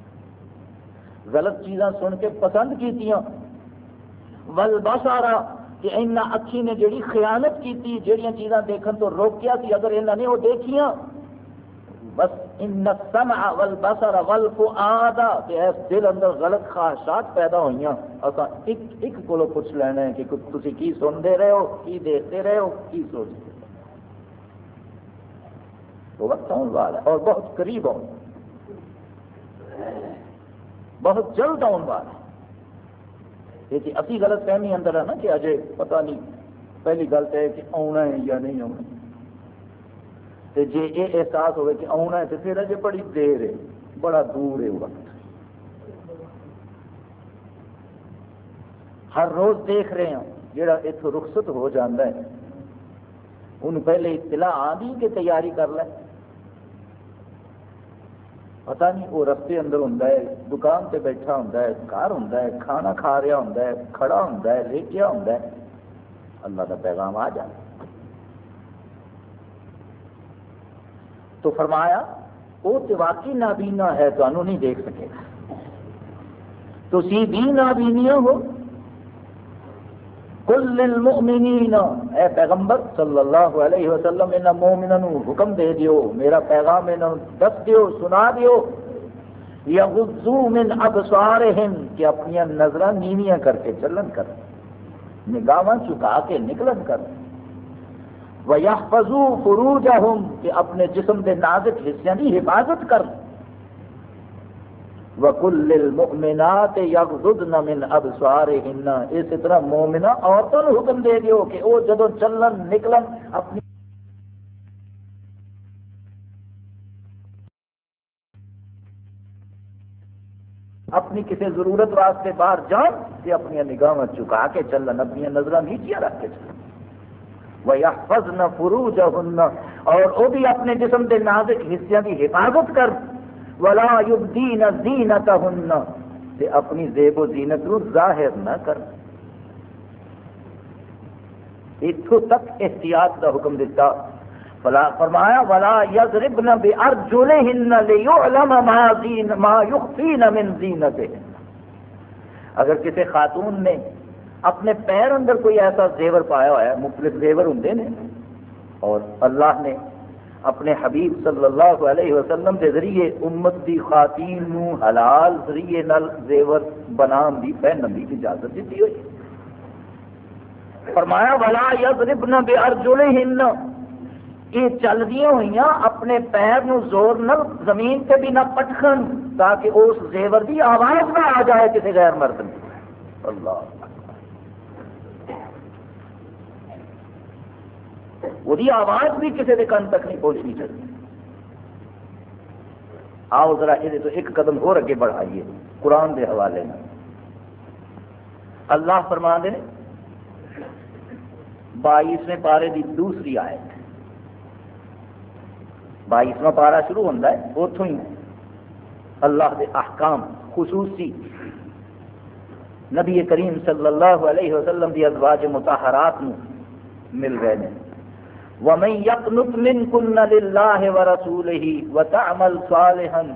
غلط چیزاں سن کے پسند کیتیاں، والبصر کہ ان اکھی نے جڑی خیانت کیتی، جڑیاں چیزاں دیکھن تو روکیا سی، اگر انہاں نے وہ دیکھیاں، بس ان السمع والبصر والفؤاد کہ اس دل اندر غلط خواہشات پیدا ہوئیاں، اساں ایک ایک کولو پوچھ لینا ہے کہ تسی کی سنتے رہے ہو، کی دیکھتے رہے ہو، کی سوچتے رہے ہو. وہ وقت آنے والا ہے اور بہت قریب آنے، بہت جلد آنے والا ہے. لیکن اسی غلط فہمی اندر ہے نا کہ اجے پتہ نہیں، پہلی گل تو ہے کہ آنا ہے یا نہیں آنا. جی یہ احساس ہوئے کہ آنا ہے تو پھر اجے بڑی دیر ہے، بڑا دور ہے وقت. ہر روز دیکھ رہے ہیں جڑا اتوں رخصت ہو جاتا ہے انہوں پہلے اطلاع آدھی کہ تیاری کر لے. پتہ نہیں وہ رستے اندر ہوتا ہے، دکان سے بیٹھا ہوتا ہے، گھر ہوتا ہے، کھانا کھا رہا ہوتا ہے، کھڑا ہوتا ہے، لیٹیا ہوتا ہے، اللہ کا پیغام آ جائے. تو فرمایا وہ تو واقعی نابینا ہے، تو نہیں دیکھ سکے گا. تو سی بھی نابینیاں ہو. قل للمؤمنین، اے پیغمبر صلی اللہ علیہ وسلم انہاں مومنوں حکم دے دیو، میرا پیغام انہوں دس دیو، سنا دیو، یغضوا من ابصارہم، کہ اپنی نظراں نیویاں کر کے چلن کر، نگاہاں چکا کے نکلن کر. وَيَحْفَظُوا فُرُوجَهُمْ، کہ اپنے جسم کے نازک حصوں کی حفاظت کر. وَقُلْ لِلْمُؤْمِنَاتِ يَغْضُضْنَ مِنْ أَبْصَارِهِنَّ، اسی طرح مومنہ عورتوں کو حکم دے دیو کہ وہ جدو چلن نکلن اپنی اپنی کسی ضرورت واسطے باہر جان کہ اپنی نگاہ چکا کے چلن، اپنی نظر نیچیاں رکھ کے چلن. وَيَحْفَظْنَ فُرُوجَهُنَّ، اور وہ بھی اپنے جسم کے نازک حصوں کی حفاظت کر. وَلَا يُبْدِينَ زِينَتَهُنَّ، کہ اپنی زیب و زینت کو ظاہر نہ کر. اتھوں تک احتیاط کا حکم دیتا. فرمایا وَلَا يَضْرِبْنَ بِأَرْجُلِهِنَّ لِيُعْلَمَ مَا زِينَ مَا يُخْفِينَ مِنْ زِينَتِهِنَّ، اگر کسی خاتون نے اپنے پیر اندر کوئی ایسا زیور پایا ہوا ہے، مختلف زیور ہوتے ہیں، اور اللہ نے اپنے حبیب صلی اللہ علیہ وسلم کے ذریعے امت دی خواتین نو حلال ذریعے نال زیور بنان دی پہنن دی اجازت دیتی ہوئی. فرمایا وَلَا يَضْرِبْنَ بِأَرْجُلِهِنَّ، یہ چلدیاں ہوئیاں اپنے پیر نو زور نال زمین تے بھی نہ پٹکن تاکہ اس زیور دی آواز نہ آ جائے کسی غیر مرد نے. اللہ وہی آواز بھی کسی کے کن تک نہیں پہنچنی چاہیے. آؤ ذرا یہ تو ایک قدم اور اگے بڑھائیے قرآن کے حوالے میں. اللہ فرما دے بائیسویں پارے کی دوسری آیت، بائیسواں پارا شروع ہوتا ہے اتوں ہی اللہ کے احکام خصوصی نبی کریم صلی اللہ علیہ وسلم کی ازواج مطہرات نو مل رہے ہیں. وَمَن يَقْنُتْ مِنكُنَّ لِلَّهِ وَرَسُولِهِ وَتَعْمَلْ صَالِحًا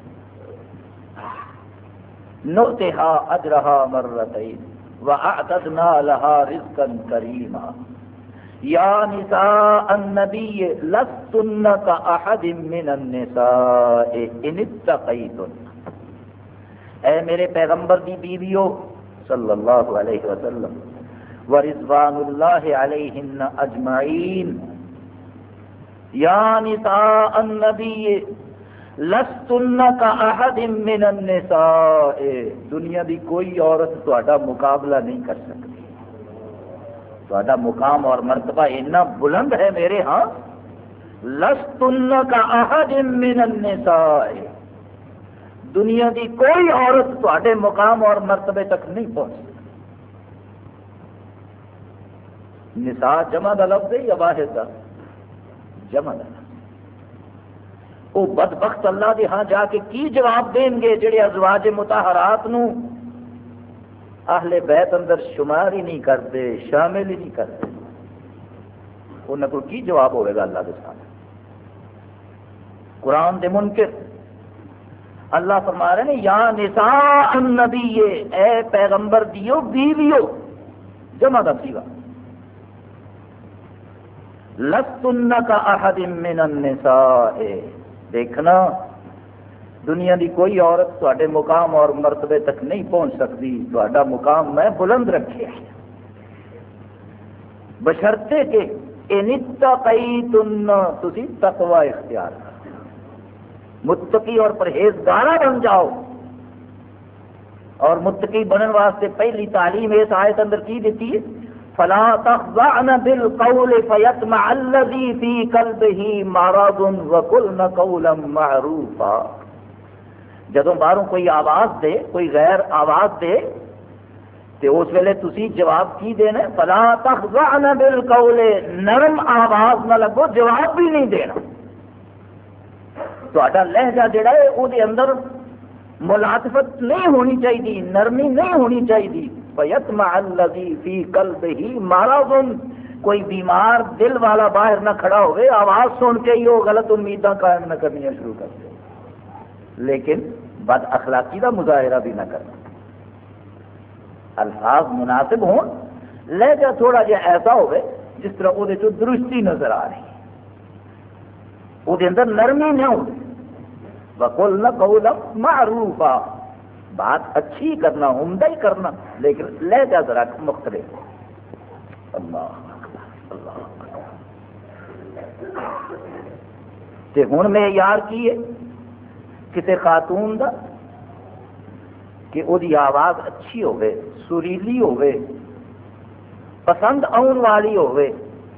نُؤْتِهَا أَجْرَهَا مَرَّتَيْنِ وَأَعْتَدْنَا لَهَا رِزْقًا كَرِيمًا. يَا نِسَاءَ النَّبِيِّ لَسْتُنَّ كَأَحَدٍ مِّنَ النِّسَاءِ إِنِ اتَّقَيْتُنَّ، اے میرے پیغمبر دی بیویوں صلی اللہ علیہ وسلم، وَرِضْوَانُ اللَّهِ عَلَيْهِنَّ أَجْمَعِينَ. یا نساء النبی لستن کأحد من النساء، دنیا دی کوئی عورت تہاڈا مقابلہ نہیں کر سکتی. تہاڈا مقام اور مرتبہ اتنا بلند ہے میرے ہاں. لستن کأحد من النساء، دنیا دی کوئی عورت تہاڈے مقام اور مرتبے تک نہیں پہنچ سکتی. نساء جمع دا لفظ ہے یا واحد دا؟ جمع دا. وہ بدبخت اللہ دے ہاں جا کے کی جواب دیں گے جڑے ازواج مطہرات نو اہل بیت اندر شمار ہی نہیں کرتے، شامل ہی نہیں کرتے. انہوں کو کی جواب ہوئے گا اللہ کے سامنے؟ قرآن دے منکر اللہ فرما رہے ہیں یا نساء النبی، اے پیغمبر دیو بیویو، جمع دا سیغہ. لستن کأحد من النساء، دیکھنا دنیا دی کوئی عورت تہاڈے مقام اور مرتبے تک نہیں پہنچ سکتی. تہاڈا مقام میں بلند رکھے بشرطے کہ ان اتقیتن، تسی تقوی اختیار کرو، متقی اور پرہیزگارہ بن جاؤ. اور متقی بننے واسطے پہلی تعلیم اس آیت اندر کی دیتی ہے فلا تخضعن بالقول فيطمع الذي في قلبه مرض وقلن قولا معروفا. جدوں باہروں کوئی آواز دے، کوئی غیر آواز دے تو اس ویلے تسی جواب کی دینا؟ فلا تخضعن بالقول، نرم آواز نہ لگو، جواب بھی نہیں دینا. تہاڈا لہجہ جڑا ہے وہ دے اندر ملاطفت نہیں ہونی چاہیے، نرمی نہیں ہونی چاہیے. فیطمع الذی فی قلبہ مرض، کوئی بیمار دل والا باہر نہ کھڑا ہوئے، آواز سن کے ہی وہ غلط امیداں قائم نہ کرنی شروع کر دے. لیکن بد اخلاقی کا مظاہرہ بھی نہ کرنا. الفاظ مناسب ہون، لہجہ تھوڑا جہا ایسا ہوئے جس طرح وہ درستی نظر آ رہی ہے، وہ اندر نرمی نہ ہو. وَقُلْنَ قَوْلًا مَعْرُوفًا، بات اچھی کرنا، عمدہ ہی کرنا، لیکن لہجہ ذرا مختلف ہو. اللہ اللہ. تے ہن میں یار کی ہے کسی خاتون دا کہ وہ دی آواز اچھی ہوئے، سریلی ہوئے، پسند آن والی ہوئے،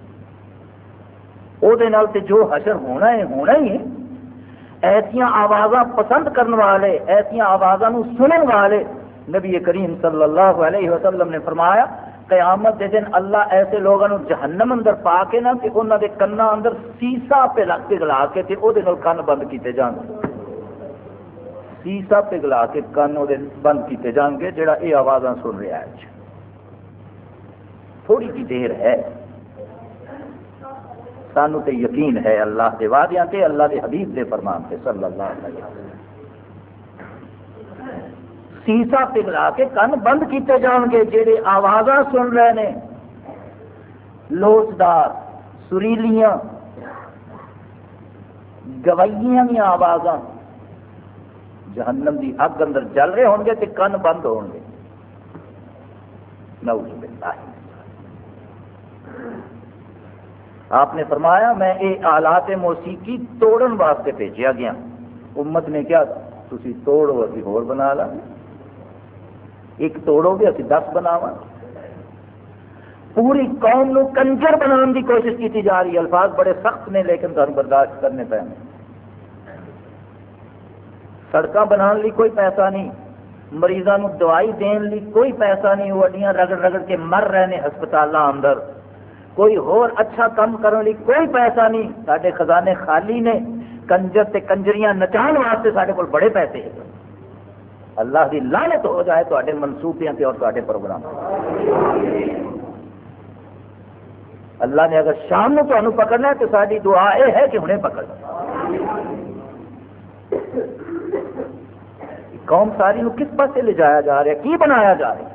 او دے نال تے جو حشر ہونا ہے ہونا ہی ہے. ایسیاں آوازاں پسند کرنے والے، ایسیاں آوازاں نو سنن والے، نبی کریم صلی اللہ علیہ وسلم نے فرمایا قیامت دے دن اللہ ایسے لوگوں جہنم اندر پا کے نہ کہ انہوں دے کنا اندر سیسا پگلا کے تے او دے نال کن بند کیتے جان گے. سیسا پگلا کے کن وہ بند کیتے جان گے جڑا یہ آوازاں سن رہا ہے. تھوڑی جی دیر ہے، سانو تے یقین ہے اللہ دے وعدیاں تے، اللہ دے حبیب دے فرمان تے صلی اللہ علیہ وسلم. سیسا پگلا کے کن بند کیتے جان گے جڑے آوازاں سن رہے ہیں، لوچدار، سریلیاں، گوائیاں دی آوازاں، جہنم دی اگ اندر جل رہے ہون گے تے کن بند ہون گے. نعوذ باللہ. آپ نے فرمایا میں یہ آلات موسیقی توڑن واسطے بھیجا گیا. امت نے کیا تسی توڑو اسی ہور بنا لا، ایک توڑو گے اسی دس بناوا. پوری قوم نو کنجر بنانے کی کوشش کی جا رہی ہے. الفاظ بڑے سخت نے لیکن تمہیں برداشت کرنے پے. سڑکاں بنانے لی کوئی پیسہ نہیں، مریضاں نو دوائی دین لی کوئی پیسہ نہیں، وہ اڈیاں رگڑ رگڑ کے مر رہے ہیں ہسپتالاں اندر. کوئی اور اچھا کام کرنے لی کوئی پیسہ نہیں. سارے خزانے خالی نے. کنجر تے کنجریاں نچان واسطے سارے کول بڑے پیسے ہیں. اللہ دی لعنت ہو جائے تواڈے منصوبیاں تے اور تواڈے پروگرام. اللہ نے اگر شام نو تانوں پکڑنا ہے تو ساری دعا یہ ہے کہ انہیں پکڑ. قوم ساری نو کس پاسے لے جایا جا رہا ہے، کی بنایا جا رہا ہے؟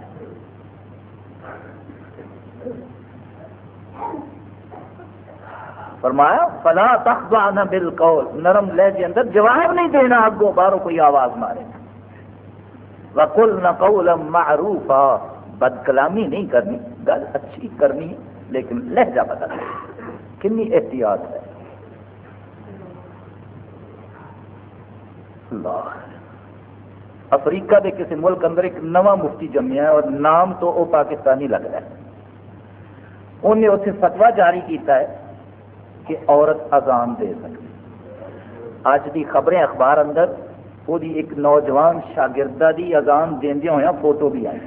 فرمایا فلا تخضعن بالقول، نرم لہجے اندر جواب نہیں دینا اگوں باہروں کوئی آواز مارے. وقلن قولا معروفا، بد کلامی نہیں کرنی، گل اچھی کرنی ہے لیکن لہجہ بدلنا. کنی احتیاط ہے. اللہ. افریقہ کے کسی ملک اندر ایک نواں مفتی جمیا ہے اور نام تو وہ پاکستانی لگ رہا ہے. انہیں اتنے فتوا جاری کیتا ہے کہ عورت اذان دے سکتی. اج دی خبریں اخبار اندر وہ دی ایک نوجوان شاگردہ دی اذان دیندیاں ہویا فوٹو بھی آئی.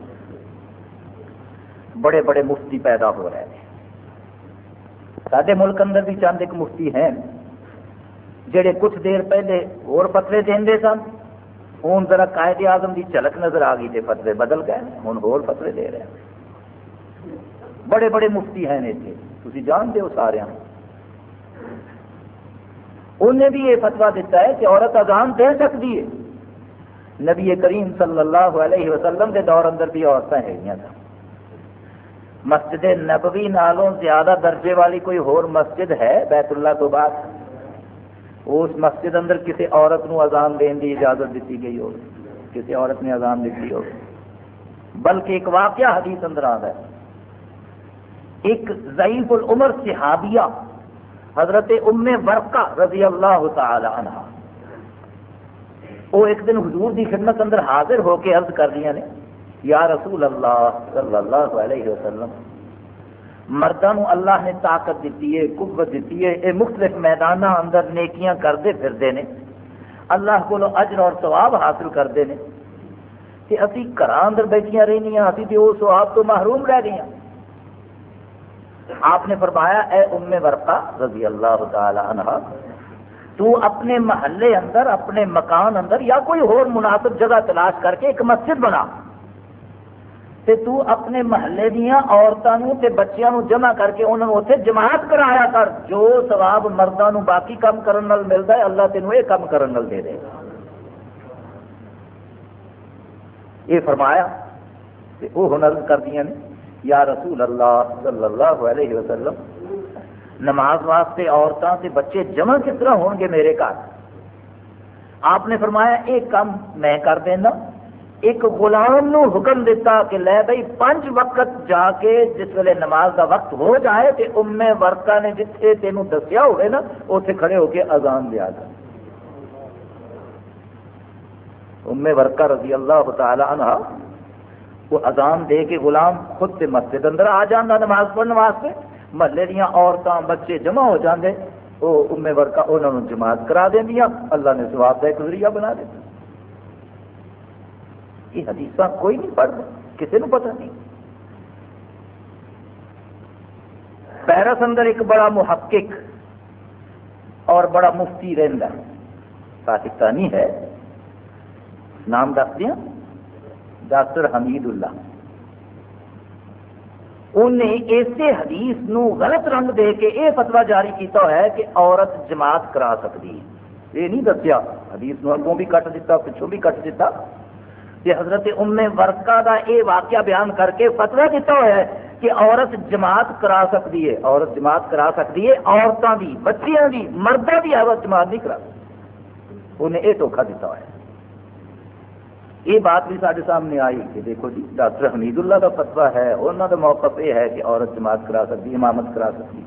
بڑے بڑے مفتی پیدا ہو رہے ہیں. سارے ملک اندر بھی چند ایک مفتی ہیں جڑے کچھ دیر پہلے اور فتوے دیندے سن، ہوں ذرا قائد اعظم کی جھلک نظر آ گئی تھے، فتوے بدل گئے، ہوں اور فتوے دے رہے ہیں. بڑے بڑے مفتی ہیں اتنے، تھی جانتے ہو سارے. انہیں بھی یہ فتویٰ دیتا ہے کہ عورت اذان دے سکتی ہے. نبی کریم صلی اللہ علیہ وسلم کے دور اندر بھی عورتیں ہیں. مسجد نبوی نالوں زیادہ درجے والی کوئی اور مسجد ہے بیت اللہ تو بعد؟ اس مسجد اندر کسی عورت نو اذان دین کی اجازت دیتی گئی ہو، کسی عورت نے اذان دیتی ہو؟ بلکہ ایک واقعہ حدیث اندر آتا ہے. ایک ضعیف العمر صحابیہ حضرت ام ورقہ رضی اللہ تعالی عنہ، وہ ایک دن حضور دی خدمت اندر حاضر ہو کے عرض کر رہی ہیں، یا رسول اللہ صلی اللہ علیہ وسلم، مردوں اللہ نے طاقت دیتی ہے، قوت دیتی ہے، یہ مختلف میدانوں اندر نیکیاں کرتے پھرتے ہیں، اللہ کو اجر اور ثواب حاصل کرتے ہیں کہ اسی گھر اندر بیٹھیاں رہنی اسی تو وہ ثواب تو محروم رہ گئی. آپ نے فرمایا اے ام ورقہ رضی اللہ تعالی عنہ تو اپنے محلے اندر اپنے مکان اندر یا کوئی اور مناسب جگہ تلاش کر کے ایک مسجد بنا تے تو اپنے محلے دیا عورتوں تے بچیاں نو جمع کر کے انہوں نے اتنے جماعت کرایا کر. جو ثواب مردوں نو باقی کام کرن نال ملتا ہے اللہ تینوں یہ کام کرن نال دے دے. یہ فرمایا تے وہ ہنر کردیاں نے یا رسول اللہ صلی اللہ علیہ وسلم نماز واسطے عورتاں تے بچے جمع کس طرح ہون گے میرے گھر؟ آپ نے فرمایا ایک کام میں کر دینا. ایک غلام نو حکم دیتا کہ لے بھائی پانچ وقت جا کے جس ویلے نماز دا وقت ہو جائے تے ام ورقہ نے جتنے تینوں دسیا ہوئے نا اتنے کھڑے ہو کے اذان دیا کر. ام ورقہ رضی اللہ تعالی عنہ وہ اذان دے کے غلام خود سے مسجد اندر آ جانا نماز پڑھنے واسطے. محلے دیا عورتاں بچے جمع ہو جاندے وہ ام ورقہ انہوں نے جماعت کرا دیا. اللہ نے ثواب کا ایک ذریعہ بنا دیتا. یہ حدیث کوئی نہیں پڑھتا کسی کو پتہ نہیں. پیرس اندر ایک بڑا محقق اور بڑا مفتی رہندا پاکستانی ہے نام دس دیا ڈاکٹر حمید اللہ. انہیں اسی حدیث نو غلط رنگ دے کے یہ فتویٰ جاری کیتا ہے کہ عورت جماعت کرا سکتی ہے. یہ نہیں دسیا حدیث نو اگوں بھی کٹ دیتا پچھوں بھی کٹ دیتا. کہ حضرت ام ورقہ کا یہ واقعہ بیان کر کے فتویٰ دیتا ہوا ہے کہ عورت جماعت کرا سکتی ہے. عورت جماعت کرا سکتی ہے عورتوں کی بچیاں کی مردوں کی عورت جماعت نہیں کرا سکتی. انہیں یہ دھوکھا دیتا ہوا ہے. یہ بات بھی سارے سامنے آئی کہ دیکھو جی ڈاکٹر حمید اللہ کا فتویٰ ہے انہوں کا موقف یہ ہے کہ عورت جماعت کرا سکتی امامت کرا سکتی.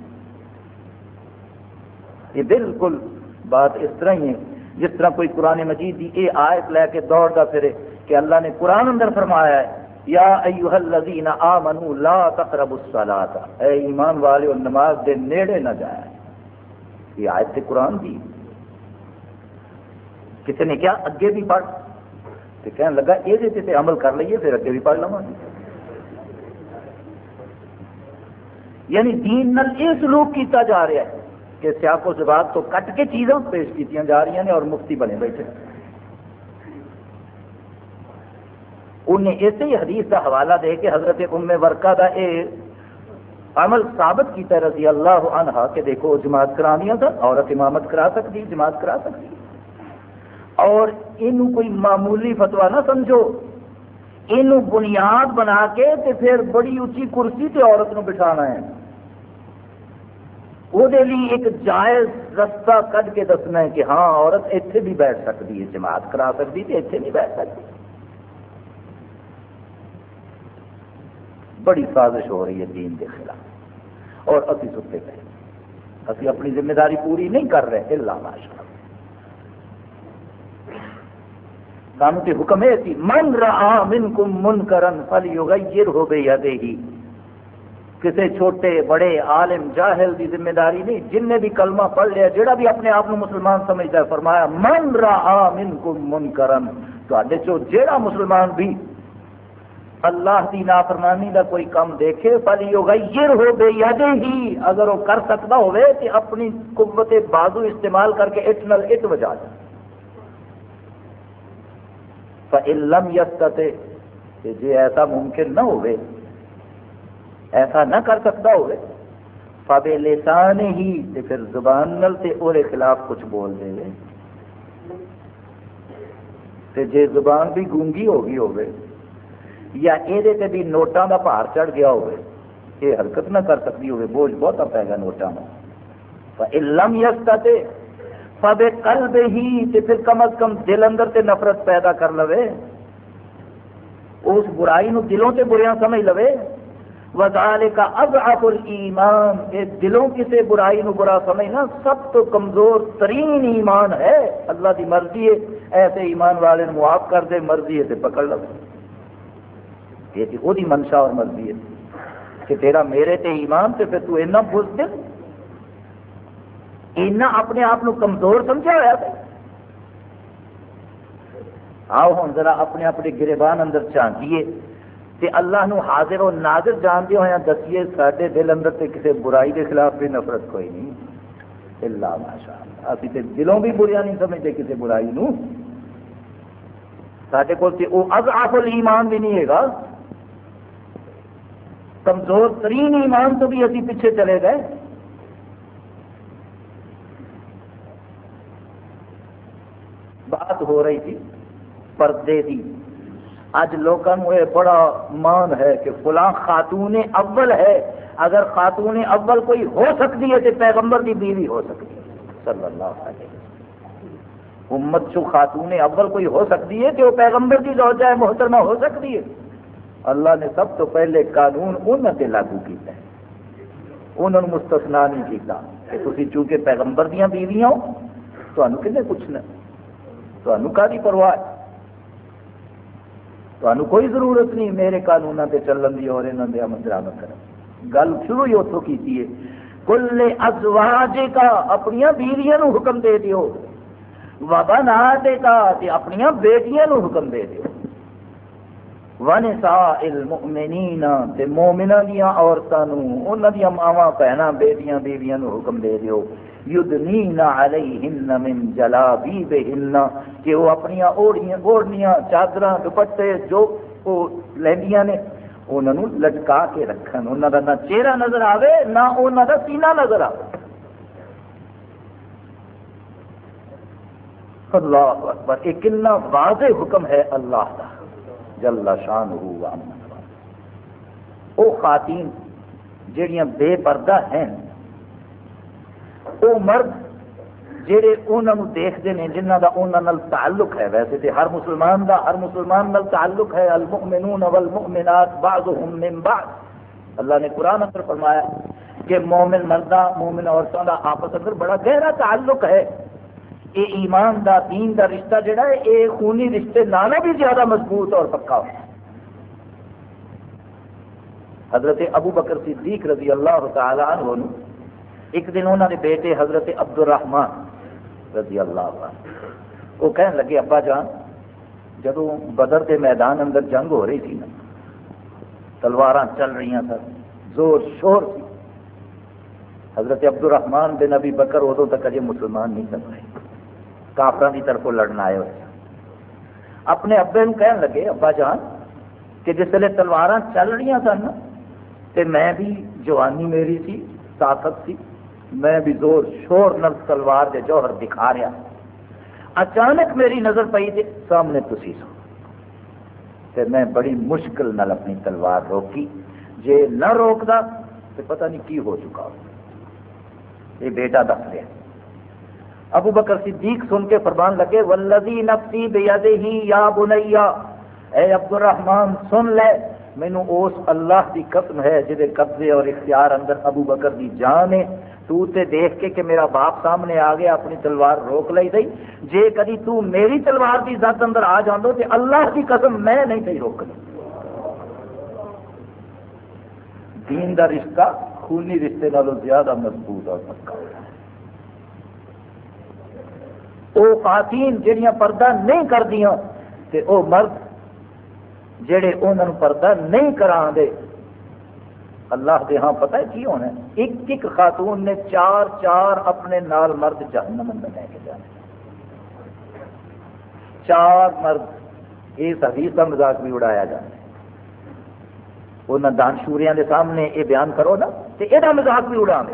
یہ بالکل بات اس طرح ہی ہے جس طرح کوئی قرآن مجید کی یہ آیت لے کے دوڑتا پھرے کہ اللہ نے قرآن اندر فرمایا ہے یا ایھا الذین آمنوا لا تقربوا الصلاۃ اے ایمان والے نماز دے نیڑے نہ جائیں. یہ آیت سے قرآن دی کسی نے کیا اگے بھی پڑھ تو کہنے لگا یہ تے عمل کر لئیے پھر اگے بھی پڑھ لواں. یعنی دین نال یہ سلوک کیتا جا رہا ہے کہ سیاق و سباق تو کٹ کے چیزاں پیش کی جا رہی ہیں اور مفتی بنے بیٹھے. انہیں اسی حدیث کا حوالہ دے کے حضرت ام ورقہ کا یہ عمل ثابت کیتا رضی اللہ عنہ کہ دیکھو جماعت کرانیاں تھا عورت امامت کرا سکتی جماعت کرا سکتی. اور یہ کوئی معمولی فتویٰ نہ سمجھو یہ بنیاد بنا کے تے پھر بڑی اونچی کرسی تے عورت نو بٹھانا ہے. وہ ایک جائز رستہ کٹ کے دسنا ہے کہ ہاں عورت اتنے بھی بیٹھ سکتی ہے جماعت کرا سکتی تے اتنے نہیں بیٹھ سکتی. بڑی سازش ہو رہی ہے دین کے خلاف اور اسی ستے پہ اسی اپنی ذمہ داری پوری نہیں کر رہے. اللہ ماشاء سانو تے حکم ہے کہ من رآ منکم منکرا فلیغیرہ بیدہ. کسی چھوٹے بڑے عالم جاہل کی ذمہ داری نہیں. جن نے بھی کلمہ پڑھ لیا جڑا بھی اپنے آپ کو مسلمان سمجھتا ہے فرمایا من رآ منکم منکرا تواڈے چوں جیڑا مسلمان بھی اللہ کی نافرمانی کا کوئی کام دیکھے فلیغیرہ بیدہ اگر وہ کر سکتا ہوئے تو اپنی قوت بازو استعمال کر کے اٹ نال اٹ وجا دے. فَإِن لَمْ يَسْتَطِعْ کہ جے ایسا ممکن نہ ہوئے ایسا نہ کر سکتا ہوئے فَبِلِسَانِهِ تے پھر زبان نل تے اورے خلاف کچھ بول دے گے. تے جے زبان بھی گونگی ہو گئی ہوئے یا یہ تے بھی نوٹاں دا بھار چڑھ گیا ہوئے یہ حرکت نہ کر سکتی ہوئے بوجھ بہت پے گا نوٹاں میں. فَإِن لَمْ يَسْتَطِعْ فَبِقَلْبِهِ تے پھر کم از کم دل اندر تے نفرت پیدا کر لوے اس برائی نو دلوں تے بریاں سمجھ لوے. وَذَلِكَ أَضْعَفُ الْإِيمَانِ یہ دلوں کسے برائی نو برا سمجھنا سب تو کمزور ترین ایمان ہے. اللہ دی مرضی ہے ایسے ایمان والے نے معاف کر دے مرضی ہے تے پکڑ لو. یہ تھی وہ دی منشا اور مرضی ہے کہ تیرا میرے تے ایمان تے پھر تو اینا بزدل اینا اپنے آپ کو کمزور سمجھا ہوا ہے. آؤ ہوں ذرا اپنے اپنے گریبان اندر جھانکیے تے اللہ نو حاضر و ناظر جانتے ہوئے دسیے سارے دل اندر تے کسی برائی کے خلاف بھی نفرت کوئی نہیں الا ماشاء اللہ. اسی تے دلوں بھی بریا نہیں سمجھتے کسی برائی نو. سارے کول تے وہ اضعف الایمان بھی نہیں ہے گا. کمزور ترین ایمان تو بھی اسی پیچھے چلے گئے. بات ہو رہی تھی پردے دی. اج لوگوں کو یہ بڑا مان ہے کہ فلاں خاتون اول ہے. اگر خاتون اول کوئی ہو سکتی ہے تو پیغمبر کی بیوی ہو سکتی ہے صلی اللہ علیہ وسلم. امت چو خاتون اول کوئی ہو سکتی ہے کہ وہ پیغمبر کی زوجہ محترمہ ہو سکتی ہے. اللہ نے سب تو پہلے قانون انہوں نے لاگو کیا ہے. انہوں نے مستثنا نہیں کیتا کہ تسی چونکہ پیغمبر دیاں بیویاں ہو تانوں کنے پوچھنا, تانوں کاری پرواہ ہے, تانوں کوئی ضرورت نہیں میرے قانوناں تے چلن دی اور انہاں دے عمل درآمد کرن. گل شروع ہی اتوں کیتی ہے. کل ازواج کا اپنی بیویاں نو حکم دے دیو, وبنات کا تے اپنی بیٹیاں نو حکم دے دیو, ونساء المؤمنین تے مومناں دیاں عورتاں نو انہاں دیاں ماواں بہناں بیٹیاں بیویاں نو حکم دے دیو یدنین علیہن من جلابیبہن کہ وہ اپنی اوڑھیاں اوڑھنیاں چادراں دوپٹے جو وہ لیندیاں نے انہاں نو لٹکا کے رکھن. انہاں دا نہ چہرہ نظر آوے نہ انہاں دا سینہ نظر آوے. اللہ اکبر. یہ کتنا واضح حکم ہے اللہ کا جل شانہ و عظمت. او خواتین جڑیاں بے پردہ ہیں, او مرد جڑے انہاں نو دیکھتے ہیں جنہاں دا انہاں نال تعلق ہے. ویسے تے ہر مسلمان دا ہر مسلمان نال تعلق ہے. المؤمنون والمؤمنات بعضهم من بعض. اللہ نے قرآن اندر فرمایا کہ مومن مرداں مومن عورتوں دا آپس اندر بڑا گہرا تعلق ہے. یہ ایمان دا دین دا رشتہ جڑا ہے یہ خونی رشتے نالوں بھی زیادہ مضبوط اور پکا ہے. حضرت ابو بکر صدیق رضی اللہ تعالی عنہ نے ایک دن انہوں نے بیٹے حضرت عبد الرحمن رضی اللہ عنہ وہ کہنے لگے ابا جان جدو بدر کے میدان اندر جنگ ہو رہی تھی نا, تلواراں چل رہی سن, زور شور سی. حضرت عبد الرحمن بن ابی بکر ادو تک اجے مسلمان نہیں سن رہے, کافروں کی طرف لڑنا آئے ہوئے. اپنے ابے نو کہنے لگے ابا جان کہ جس ویلے تلواراں چل رہی سن تے میں بھی جوانی میری سی, طاقت سی, میں بھی زور شور نل تلوار دے جوہر دکھا رہا. اچانک میری نظر پئی تے سامنے تسی سو تے میں بڑی مشکل نال اپنی تلوار روکی. جے نہ روکدا تے پتہ نہیں کی ہو چکا ہو. یہ بیٹا دس رہا. ابو بکر صدیق سن کے فرمان لگے والذی نفسی بیدہ یا بنیا, اے عبد الرحمن سن لے مینوں اس اللہ دی قسم ہے جہدے قبضے اور اختیار اندر ابو بکر دی جان ہے. تو تے دیکھ کے کہ میرا باپ سامنے آ گیا اپنی تلوار روک لئی دی. جے کدی تو میری تلوار دی ذات اندر آ جاندو تے اللہ کی قسم میں نہیں تھی روکنی. دین دا رشتہ خونی رشتے نالوں زیادہ مضبوط اور پکا ہوتا ہے. وہ خواتین جہاں پردہ نہیں کردیاں تے او مرد جڑے انہوں پردہ نہیں کرا دے, اللہ دے ہاں پتہ ہے کی ہونا ہے, ایک ایک خاتون نے چار چار اپنے نال مرد جہنم اندر لے کے جانے. چار مرد. اس حدیث کا مذاق بھی اڑایا جاتا ہے. انہاں دانشوریاں دے سامنے یہ بیان کرو نا تے یہ مذاق بھی اڑا دے.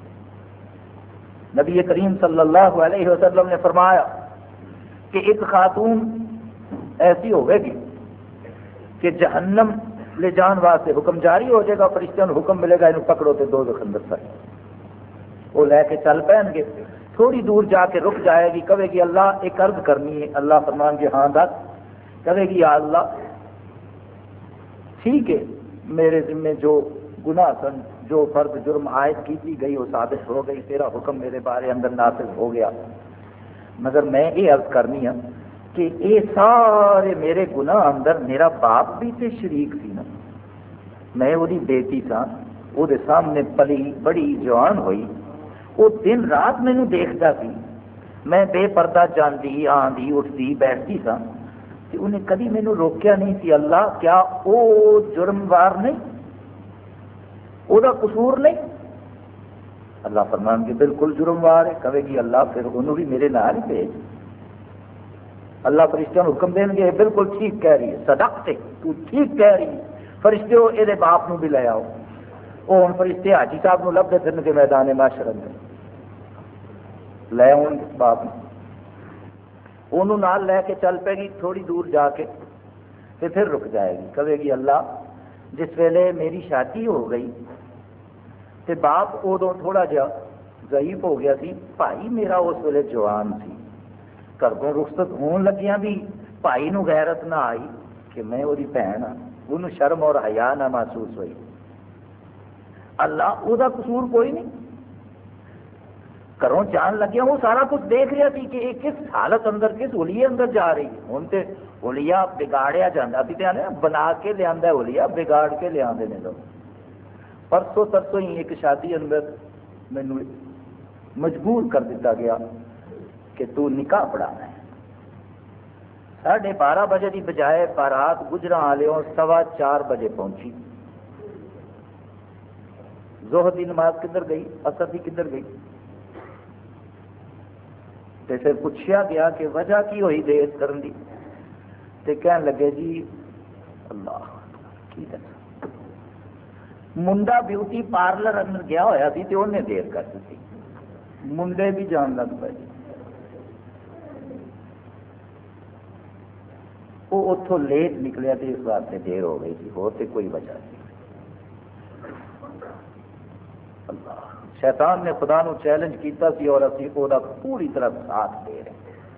نبی کریم صلی اللہ علیہ وسلم نے فرمایا کہ ایک خاتون ایسی ہوئے گی کہ جہنم لے جان واسطے حکم جاری ہو جائے گا, فرشتوں کو حکم ملے گا انہوں پکڑو تے دوزخ اندر سر. وہ لے کے چل پین گے, تھوڑی دور جا کے رک جائے گی, کہے گی اللہ ایک عرض کرنی ہے. اللہ فرمان گے ہاں دس. کہے گی یا اللہ ٹھیک ہے میرے ذمے جو گناہ سن جو فرض جرم عائد کی گئی وہ ثابت ہو گئی, تیرا حکم میرے بارے اندر نافذ ہو گیا, مگر میں یہ عرض کرنی ہے کہ یہ سارے میرے گناہ اندر میرا باپ بھی تے شریک سی نا, میں وہی بیٹی سا, وہ دے سامنے پلی بڑی جوان ہوئی, وہ دن رات مینوں دیکھتا سی, میں بے پردہ جاندی آندی اٹھتی بیٹھتی سا, انہیں کدی مینوں روکیا نہیں سی اللہ کیا وہ جرم وار نہیں وہ قصور نہیں؟ اللہ فرمان کے بالکل جرم وار ہے. کہے گی اللہ پھر انہوں بھی میرے نال ہی بھیج. اللہ فرشتوں کو حکم دیں گے بالکل ٹھیک کہہ رہی ہے صدقت تو ٹھیک کہہ رہی ہے فرشتے ہو یہ باپ نو بھی لے آؤ. وہ ہوں فرشتے حاجی صاحب نو لبھتے پھرن کے میدان معاشر اندر لے آؤ باپ انہوں نال لے کے چل پے گی تھوڑی دور جا کے تے پھر رک جائے گی. کہے گی اللہ جس ویلے میری شادی ہو گئی تے باپ ادو تھوڑا جہا ضعیف ہو گیا سی بھائی میرا اس ویلے جوان سی گھر کو رخصت ہون لگیاں بھی بھائی نو غیرت نہ آئی کہ میں وہی بہن ہاں انہوں شرم اور حیا نہ محسوس ہوئی. اللہ وہ قصور کوئی نہیں. گھروں جان لگیا وہ سارا کچھ دیکھ رہا سی کہ یہ کس حالت اندر کس ہولیے اندر جا رہی ہے. ہوں تو ہولیا بگاڑیا جاتا ابھی تو آنے بنا کے لیا ہولیا بگاڑ کے لیا لوگ. پرسوں ترسوں ہی ایک شادی اندر مینو مجبور کر دیتا گیا کہ تو نکاح پڑھانا ہے. ساڑھے بارہ بجے کی بجائے بارات گجرا والوں سوا چار بجے پہنچی. ظہر کی نماز کدھر گئی اثر کی کدھر گئی. تے پھر پوچھا گیا کہ وجہ کی ہوئی دیر کرن دی تے کہن لگے جی اللہ کی دسا منڈا بیوٹی پارلر اندر گیا ہوا سی تے انہیں دیر کر دی. منڈے بھی جان لگ پے وہ اتوں لیٹ نکلیا تو اس واسطے دیر ہو گئی تھی ہو تو کوئی وجہ نہیں. اللہ شیطان نے خدا نو چیلنج کیتا سی اور اسی وہ پوری طرح ساتھ دے رہے.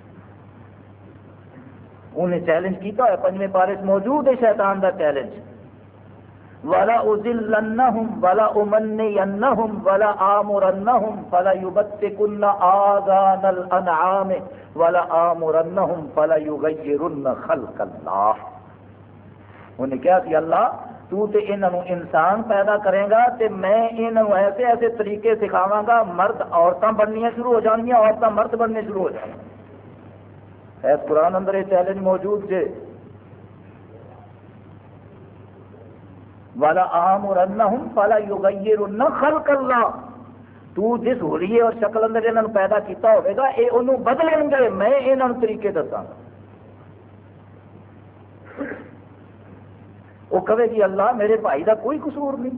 انہیں چیلنج کیتا ہے پنجویں پارے موجود ہے شیطان دا چیلنج وَلَا أُذِلَّنَّهُمْ وَلَا أُمَنِّيَنَّهُمْ وَلَا آمُرَنَّهُمْ فَلَا يُبَتِّكُنَّ آذَانَ الْأَنْعَامِ وَلَا آمُرَنَّهُمْ فَلَا يُغَيِّرُنَّ خَلْقَ اللَّهِ. انہیں کہا کہ اللہ تو تے انہوں انسان پیدا کرے گا تے میں انہوں ایسے ایسے طریقے سکھاواں گا مرد عورتاں بننیاں شروع ہو جانگیاں عورتاں مرد بننے شروع ہو جائیں. ایس قرآن اندر یہ چیلنج موجود جے والا آمرنہم فلا یغیرن خلق اللہ. تو جس ہولیے اور شکل اندر انہوں پیدا کیتا ہوئے گا اے انہوں بدلیں گے میں انہوں طریقے دساں گا. وہ کہے گی اللہ میرے بھائی دا کوئی قصور نہیں.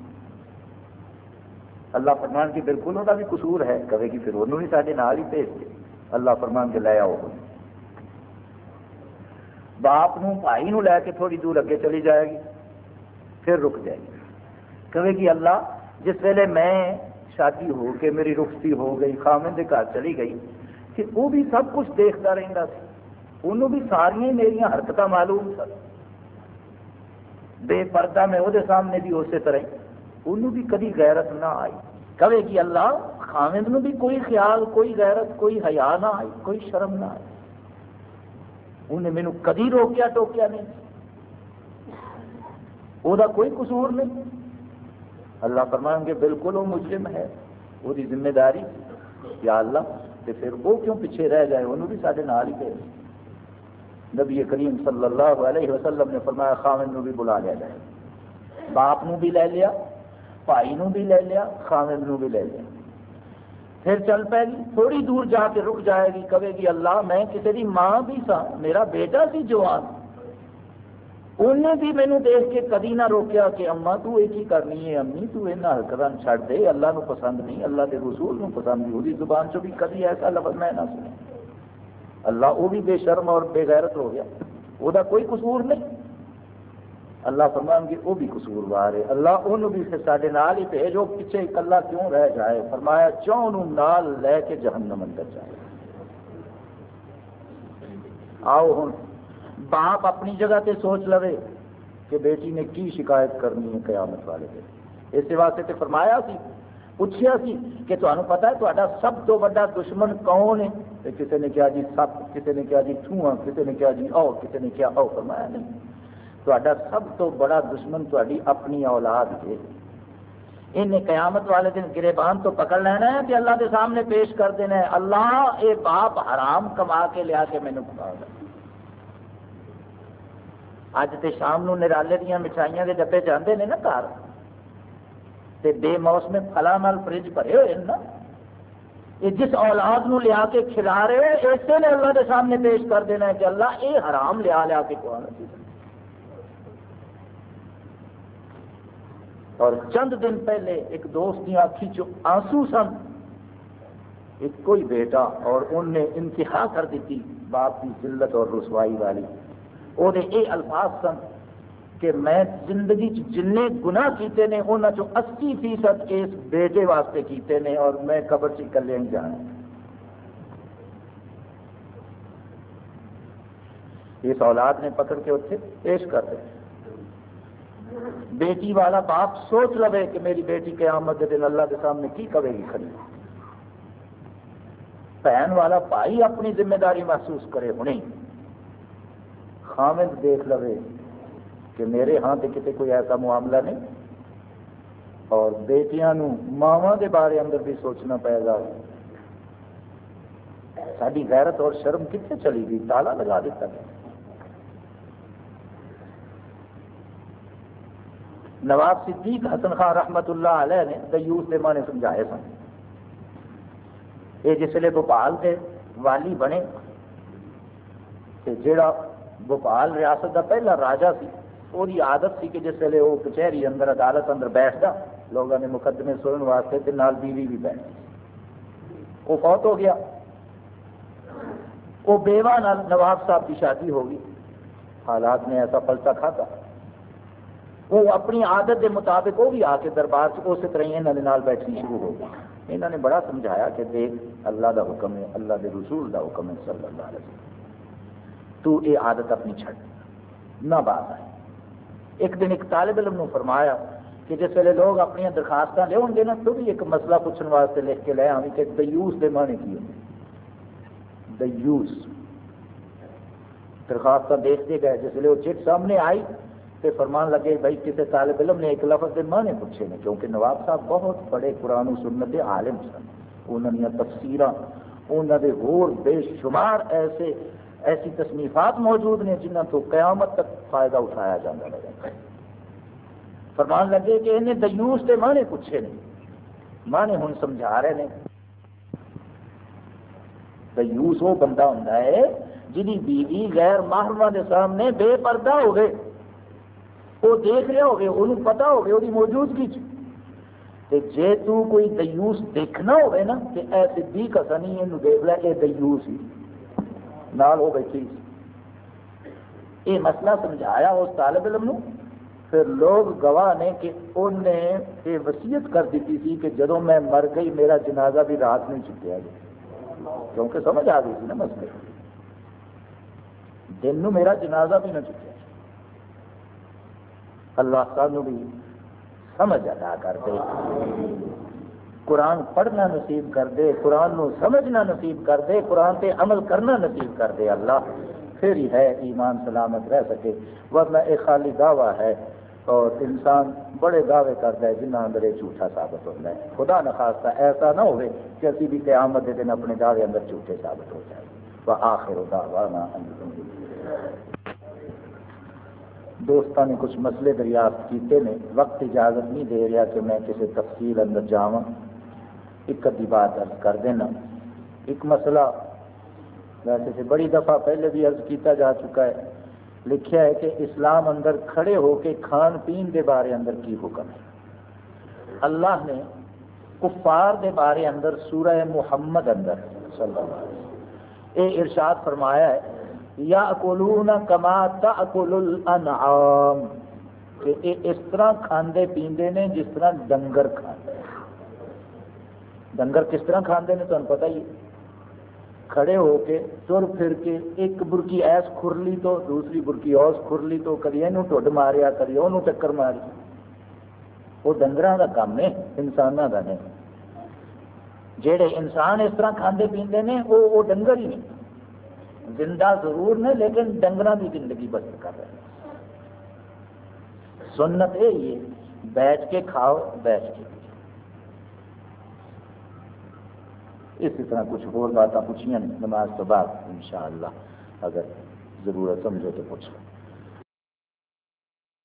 اللہ فرمان کی بالکل وہ بھی قصور ہے. کہے گی پھر انہوں بھی سارے نال ہی بھیج دے. اللہ فرمان کے لے آؤ. باپ نو بھائی نو لے کے تھوڑی دور اگے چلی جائے گی پھر رک جائے گی. کہے گی اللہ جس ویلے میں شادی ہو کے میری رخصتی ہو گئی خامن دے گھر چلی گئی کہ وہ بھی سب کچھ دیکھتا رہتا سی انہوں بھی ساری میری حرکت معلوم سن بے پردہ میں وہ سامنے بھی اسی طرح انہوں بھی کدی غیرت نہ آئی. کہے گی اللہ خامد نو بھی کوئی خیال کوئی غیرت کوئی حیا نہ آئی کوئی شرم نہ آئی. انہیں مینو کدی روکیا ٹوکیا نہیں وہ کوئی قصور نہیں. اللہ فرمائیں گے بالکل وہ مجرم ہے وہ ذمہ داری یا اللہ تے پھر وہ کیوں پیچھے رہ جائے انہوں بھی سارے نال ہی گئے. نبی کریم صلی اللہ علیہ وسلم نے فرمایا خامد نو بھی بلا لیا جائے. باپ نو بھی لے لیا بھائی نو بھی لے لیا خامد نو بھی لے لیا. پھر چل پے گی تھوڑی دور جا کے رک جائے گی. کہے گی اللہ میں کسی دی ماں بھی سا میرا بیٹا سی جوان انہیں بھی مینو دیکھ کے کدی نہ روکیا کہ اما تو یہ کی کرنی ہے امی تو یہاں حرکت چھڑ دے اللہ نو پسند نہیں اللہ کے رسول نو پسند نہیں. وہی زبان چو بھی کدی ایسا لفظ میں نہ سنا. اللہ وہ بھی بے شرم اور بے غیرت ہو گیا وہ کوئی قصور نہیں. اللہ فرمان گے وہ بھی قصوروار ہے. اللہ انہوں بھی پھر سارے نال ہی بھیجو پیچھے اکلا کیوں رہ جائے. فرمایا چون نال لے کے جہنم اندر جائے. آؤ ہوں باپ اپنی جگہ تے سوچ لوے کہ بیٹی نے کی شکایت کرنی ہے قیامت والے دن. اس واسطے تے فرمایا سی پوچھیا سی کہ تمہیں پتا ہے تہاڈا سب تو بڑا دشمن کون ہے. کسی نے کہا جی سپ کسی نے کہا جی ٹھواں کسی نے کہا جی او کسی نے کہا او. فرمایا نہیں تہاڈا سب تو بڑا دشمن تہاڈی اپنی اولاد ہے. انہیں قیامت والے دن گریبان تو پکڑ لینا ہے کہ اللہ کے سامنے پیش کر دینا ہے اللہ اے باپ حرام کما کے لیا کے مینوں کھوا گا. اج تے شام نو نرالے دیاں مٹھائیاں دے ڈبے جاندے نے نا گھر تے بے موسم پھلاں نال فریج بھرے ہوئے نا، یہ جس اولاد نو لیا کے کھلا رہے ہو اسے نے اللہ کے سامنے پیش کر دینا ہے کہ اللہ یہ حرام لیا لیا کے کھوانا چاہیے۔ اور چند دن پہلے ایک دوست کی آنکھی چ آنسو سن، ایک کوئی بیٹا، اور ان نے انتہا کر دیتی باپ کی ذلت اور رسوائی والی۔ وہ یہ الفاظ سن کہ میں زندگی جن گناہ کیتے نے انہاں چوں اسی فیصد اس بیٹے واسطے کیتے نے، اور میں قبر سے کلے نہیں جانا۔ اس اولاد نے پکڑ کے اتنے پیش کر دیا۔ بیٹی والا باپ سوچ لوے کہ میری بیٹی قیامت کے دن اللہ کے سامنے کی کہے گی کھڑی۔ بہن والا بھائی اپنی ذمہ داری محسوس کرے ہونے، خامد دیکھ لوے کہ میرے ہاں تے کتے کوئی ایسا معاملہ نہیں، اور بیٹیاں نو ماواں دے بارے اندر بھی سوچنا پائے گا۔ ساری غیرت اور شرم کتنے چلی گئی، تالا لگا دیتا گیا۔ نواب صدیق حسن خان رحمت اللہ علیہ نے دیوس کے معنی سمجھائے سن۔ یہ جسے بھوپال کے والی بنے تے جیڑا بھوپال ریاست کا پہلا راجا سی، وہی عادت سی کہ جس ویلے وہ کچہری اندر عدالت اندر بیٹھتا لوگوں نے مقدمے سنن واسطے تے نال بیوی بھی بیٹھتی۔ وہ فوت ہو گیا، وہ بیوہ نال نواب صاحب کی شادی ہو گئی۔ حالات نے ایسا پلٹا کھاتا، وہ اپنی عادت کے مطابق وہ بھی آ کے دربار سے اسی طرح یہاں کے نال بیٹھنی شروع ہو گئی۔ انہوں نے بڑا سمجھایا کہ دیکھ اللہ دا حکم ہے، اللہ دے رسول دا حکم ہے صلی اللہ علیہ وسلم، تو یہ عادت اپنی چھڑ نہ باز آئے۔ ایک دن ایک طالب علم نے فرمایا کہ جس ویلے لوگ اپنی درخواست لے گے نا تو بھی ایک مسئلہ پوچھنے واسطے لکھ کے لے آویں کہ دیوس دے معنی کی ہوتے۔ دیوس درخواست دیکھتے گئے، جس ویلے وہ چٹ سامنے آئی تو فرمان لگے بھائی کسی طالب علم نے ایک لفظ کے معنی پوچھے نے، کیونکہ نواب صاحب بہت بڑے قرآن و سنت کے عالم سن، انہوں نے تفسیراں، انہوں نے اور بے شمار ایسے ایسی تصنیفات موجود نے جنہوں تو قیامت تک فائدہ اٹھایا جاتا رہے۔ فرمان لگے کہ انہیں دیوس کے معنی پوچھے نے، معنی ہن سمجھا رہے ہیں۔ دیوس وہ بندہ ہوتا ہے جنہی بیوی غیر محرمہ کے سامنے بے پردہ ہو گئے، وہ دیکھ رہے ہو گئے، انہوں پتا ہو گئے وہ موجودگی چ جے تو کوئی دیوس دیکھنا ہوئے نا کہ اے صدیق حسنی یہ دیکھ لے اے دیوس ہی نال ہو بیٹھی۔ یہ مسئلہ سمجھایا اس طالب علم نو، پھر لوگ گواہ نے کہ انہیں یہ وصیت کر دیتی تھی کہ جدوں میں مر گئی میرا جنازہ بھی رات نہیں چکیا گیا، کیونکہ سمجھ آ گئی تھی نا مسئلے، دن نو میرا جنازہ بھی نہ چکیا۔ اللہ سانو بھی سمجھ ادا کر دے، قرآن پڑھنا نصیب کر دے، قرآن نو سمجھنا نصیب کر دے، قرآن پہ عمل کرنا نصیب کر دے اللہ، پھر ہی ہے ایمان سلامت رہ سکے، ورنہ ایک خالی دعویٰ ہے اور انسان بڑے دعوے کرتا ہے جنہ اندر یہ جھوٹا ثابت ہوتا ہے۔ خدا نخواستہ ایسا نہ ہوئے کہ اسی بھی قیامت کے دن اپنے دعوے اندر جھوٹے ثابت ہو جائے۔ وآخر دعوانا الحمدللہ۔ دوستان نے کچھ مسئلے دریافت کیتے نے، وقت اجازت نہیں دے رہا کہ میں کسی تفصیل اندر جاواں، ایک ادھی بات عرض کر دینا۔ ایک مسئلہ ویسے سے بڑی دفعہ پہلے بھی عرض کیتا جا چکا ہے، لکھیا ہے کہ اسلام اندر کھڑے ہو کے کھان پین کے بارے اندر کی حکم ہے۔ اللہ نے کفار کے بارے اندر سورہ محمد اندر صلی اللہ علیہ وسلم اے ارشاد فرمایا ہے یاکلون کما تاکل الانعام، کہ یہ اس طرح کھاندے پیندے نے جس طرح ڈنگر کھاندے۔ ڈنگر کس طرح کھاندے نے تمہیں پتہ ہی، کھڑے ہو کے تر پھر کے ایک برکی ایس کھرلی تو دوسری برکی اس کھرلی تو کدی اینو ٹھڈ ماریا کدی اونوں ٹکر ماری۔ وہ ڈنگراں دا کام ہے، انساناں دا نہیں۔ جہے انسان اس طرح کھاندے پیندے نے وہ وہ ڈنگر ہی نہیں، زندہ ضرور نے لیکن ڈنگراں دی زندگی بسر کر رہے ہیں۔ سنت یہی ہے بیٹھ کے کھاؤ بیٹھ کے۔ اسی طرح کچھ اور باتیں پوچھیاں نماز تو بعد انشاءاللہ اگر ضرورت سمجھو تو پوچھ لو۔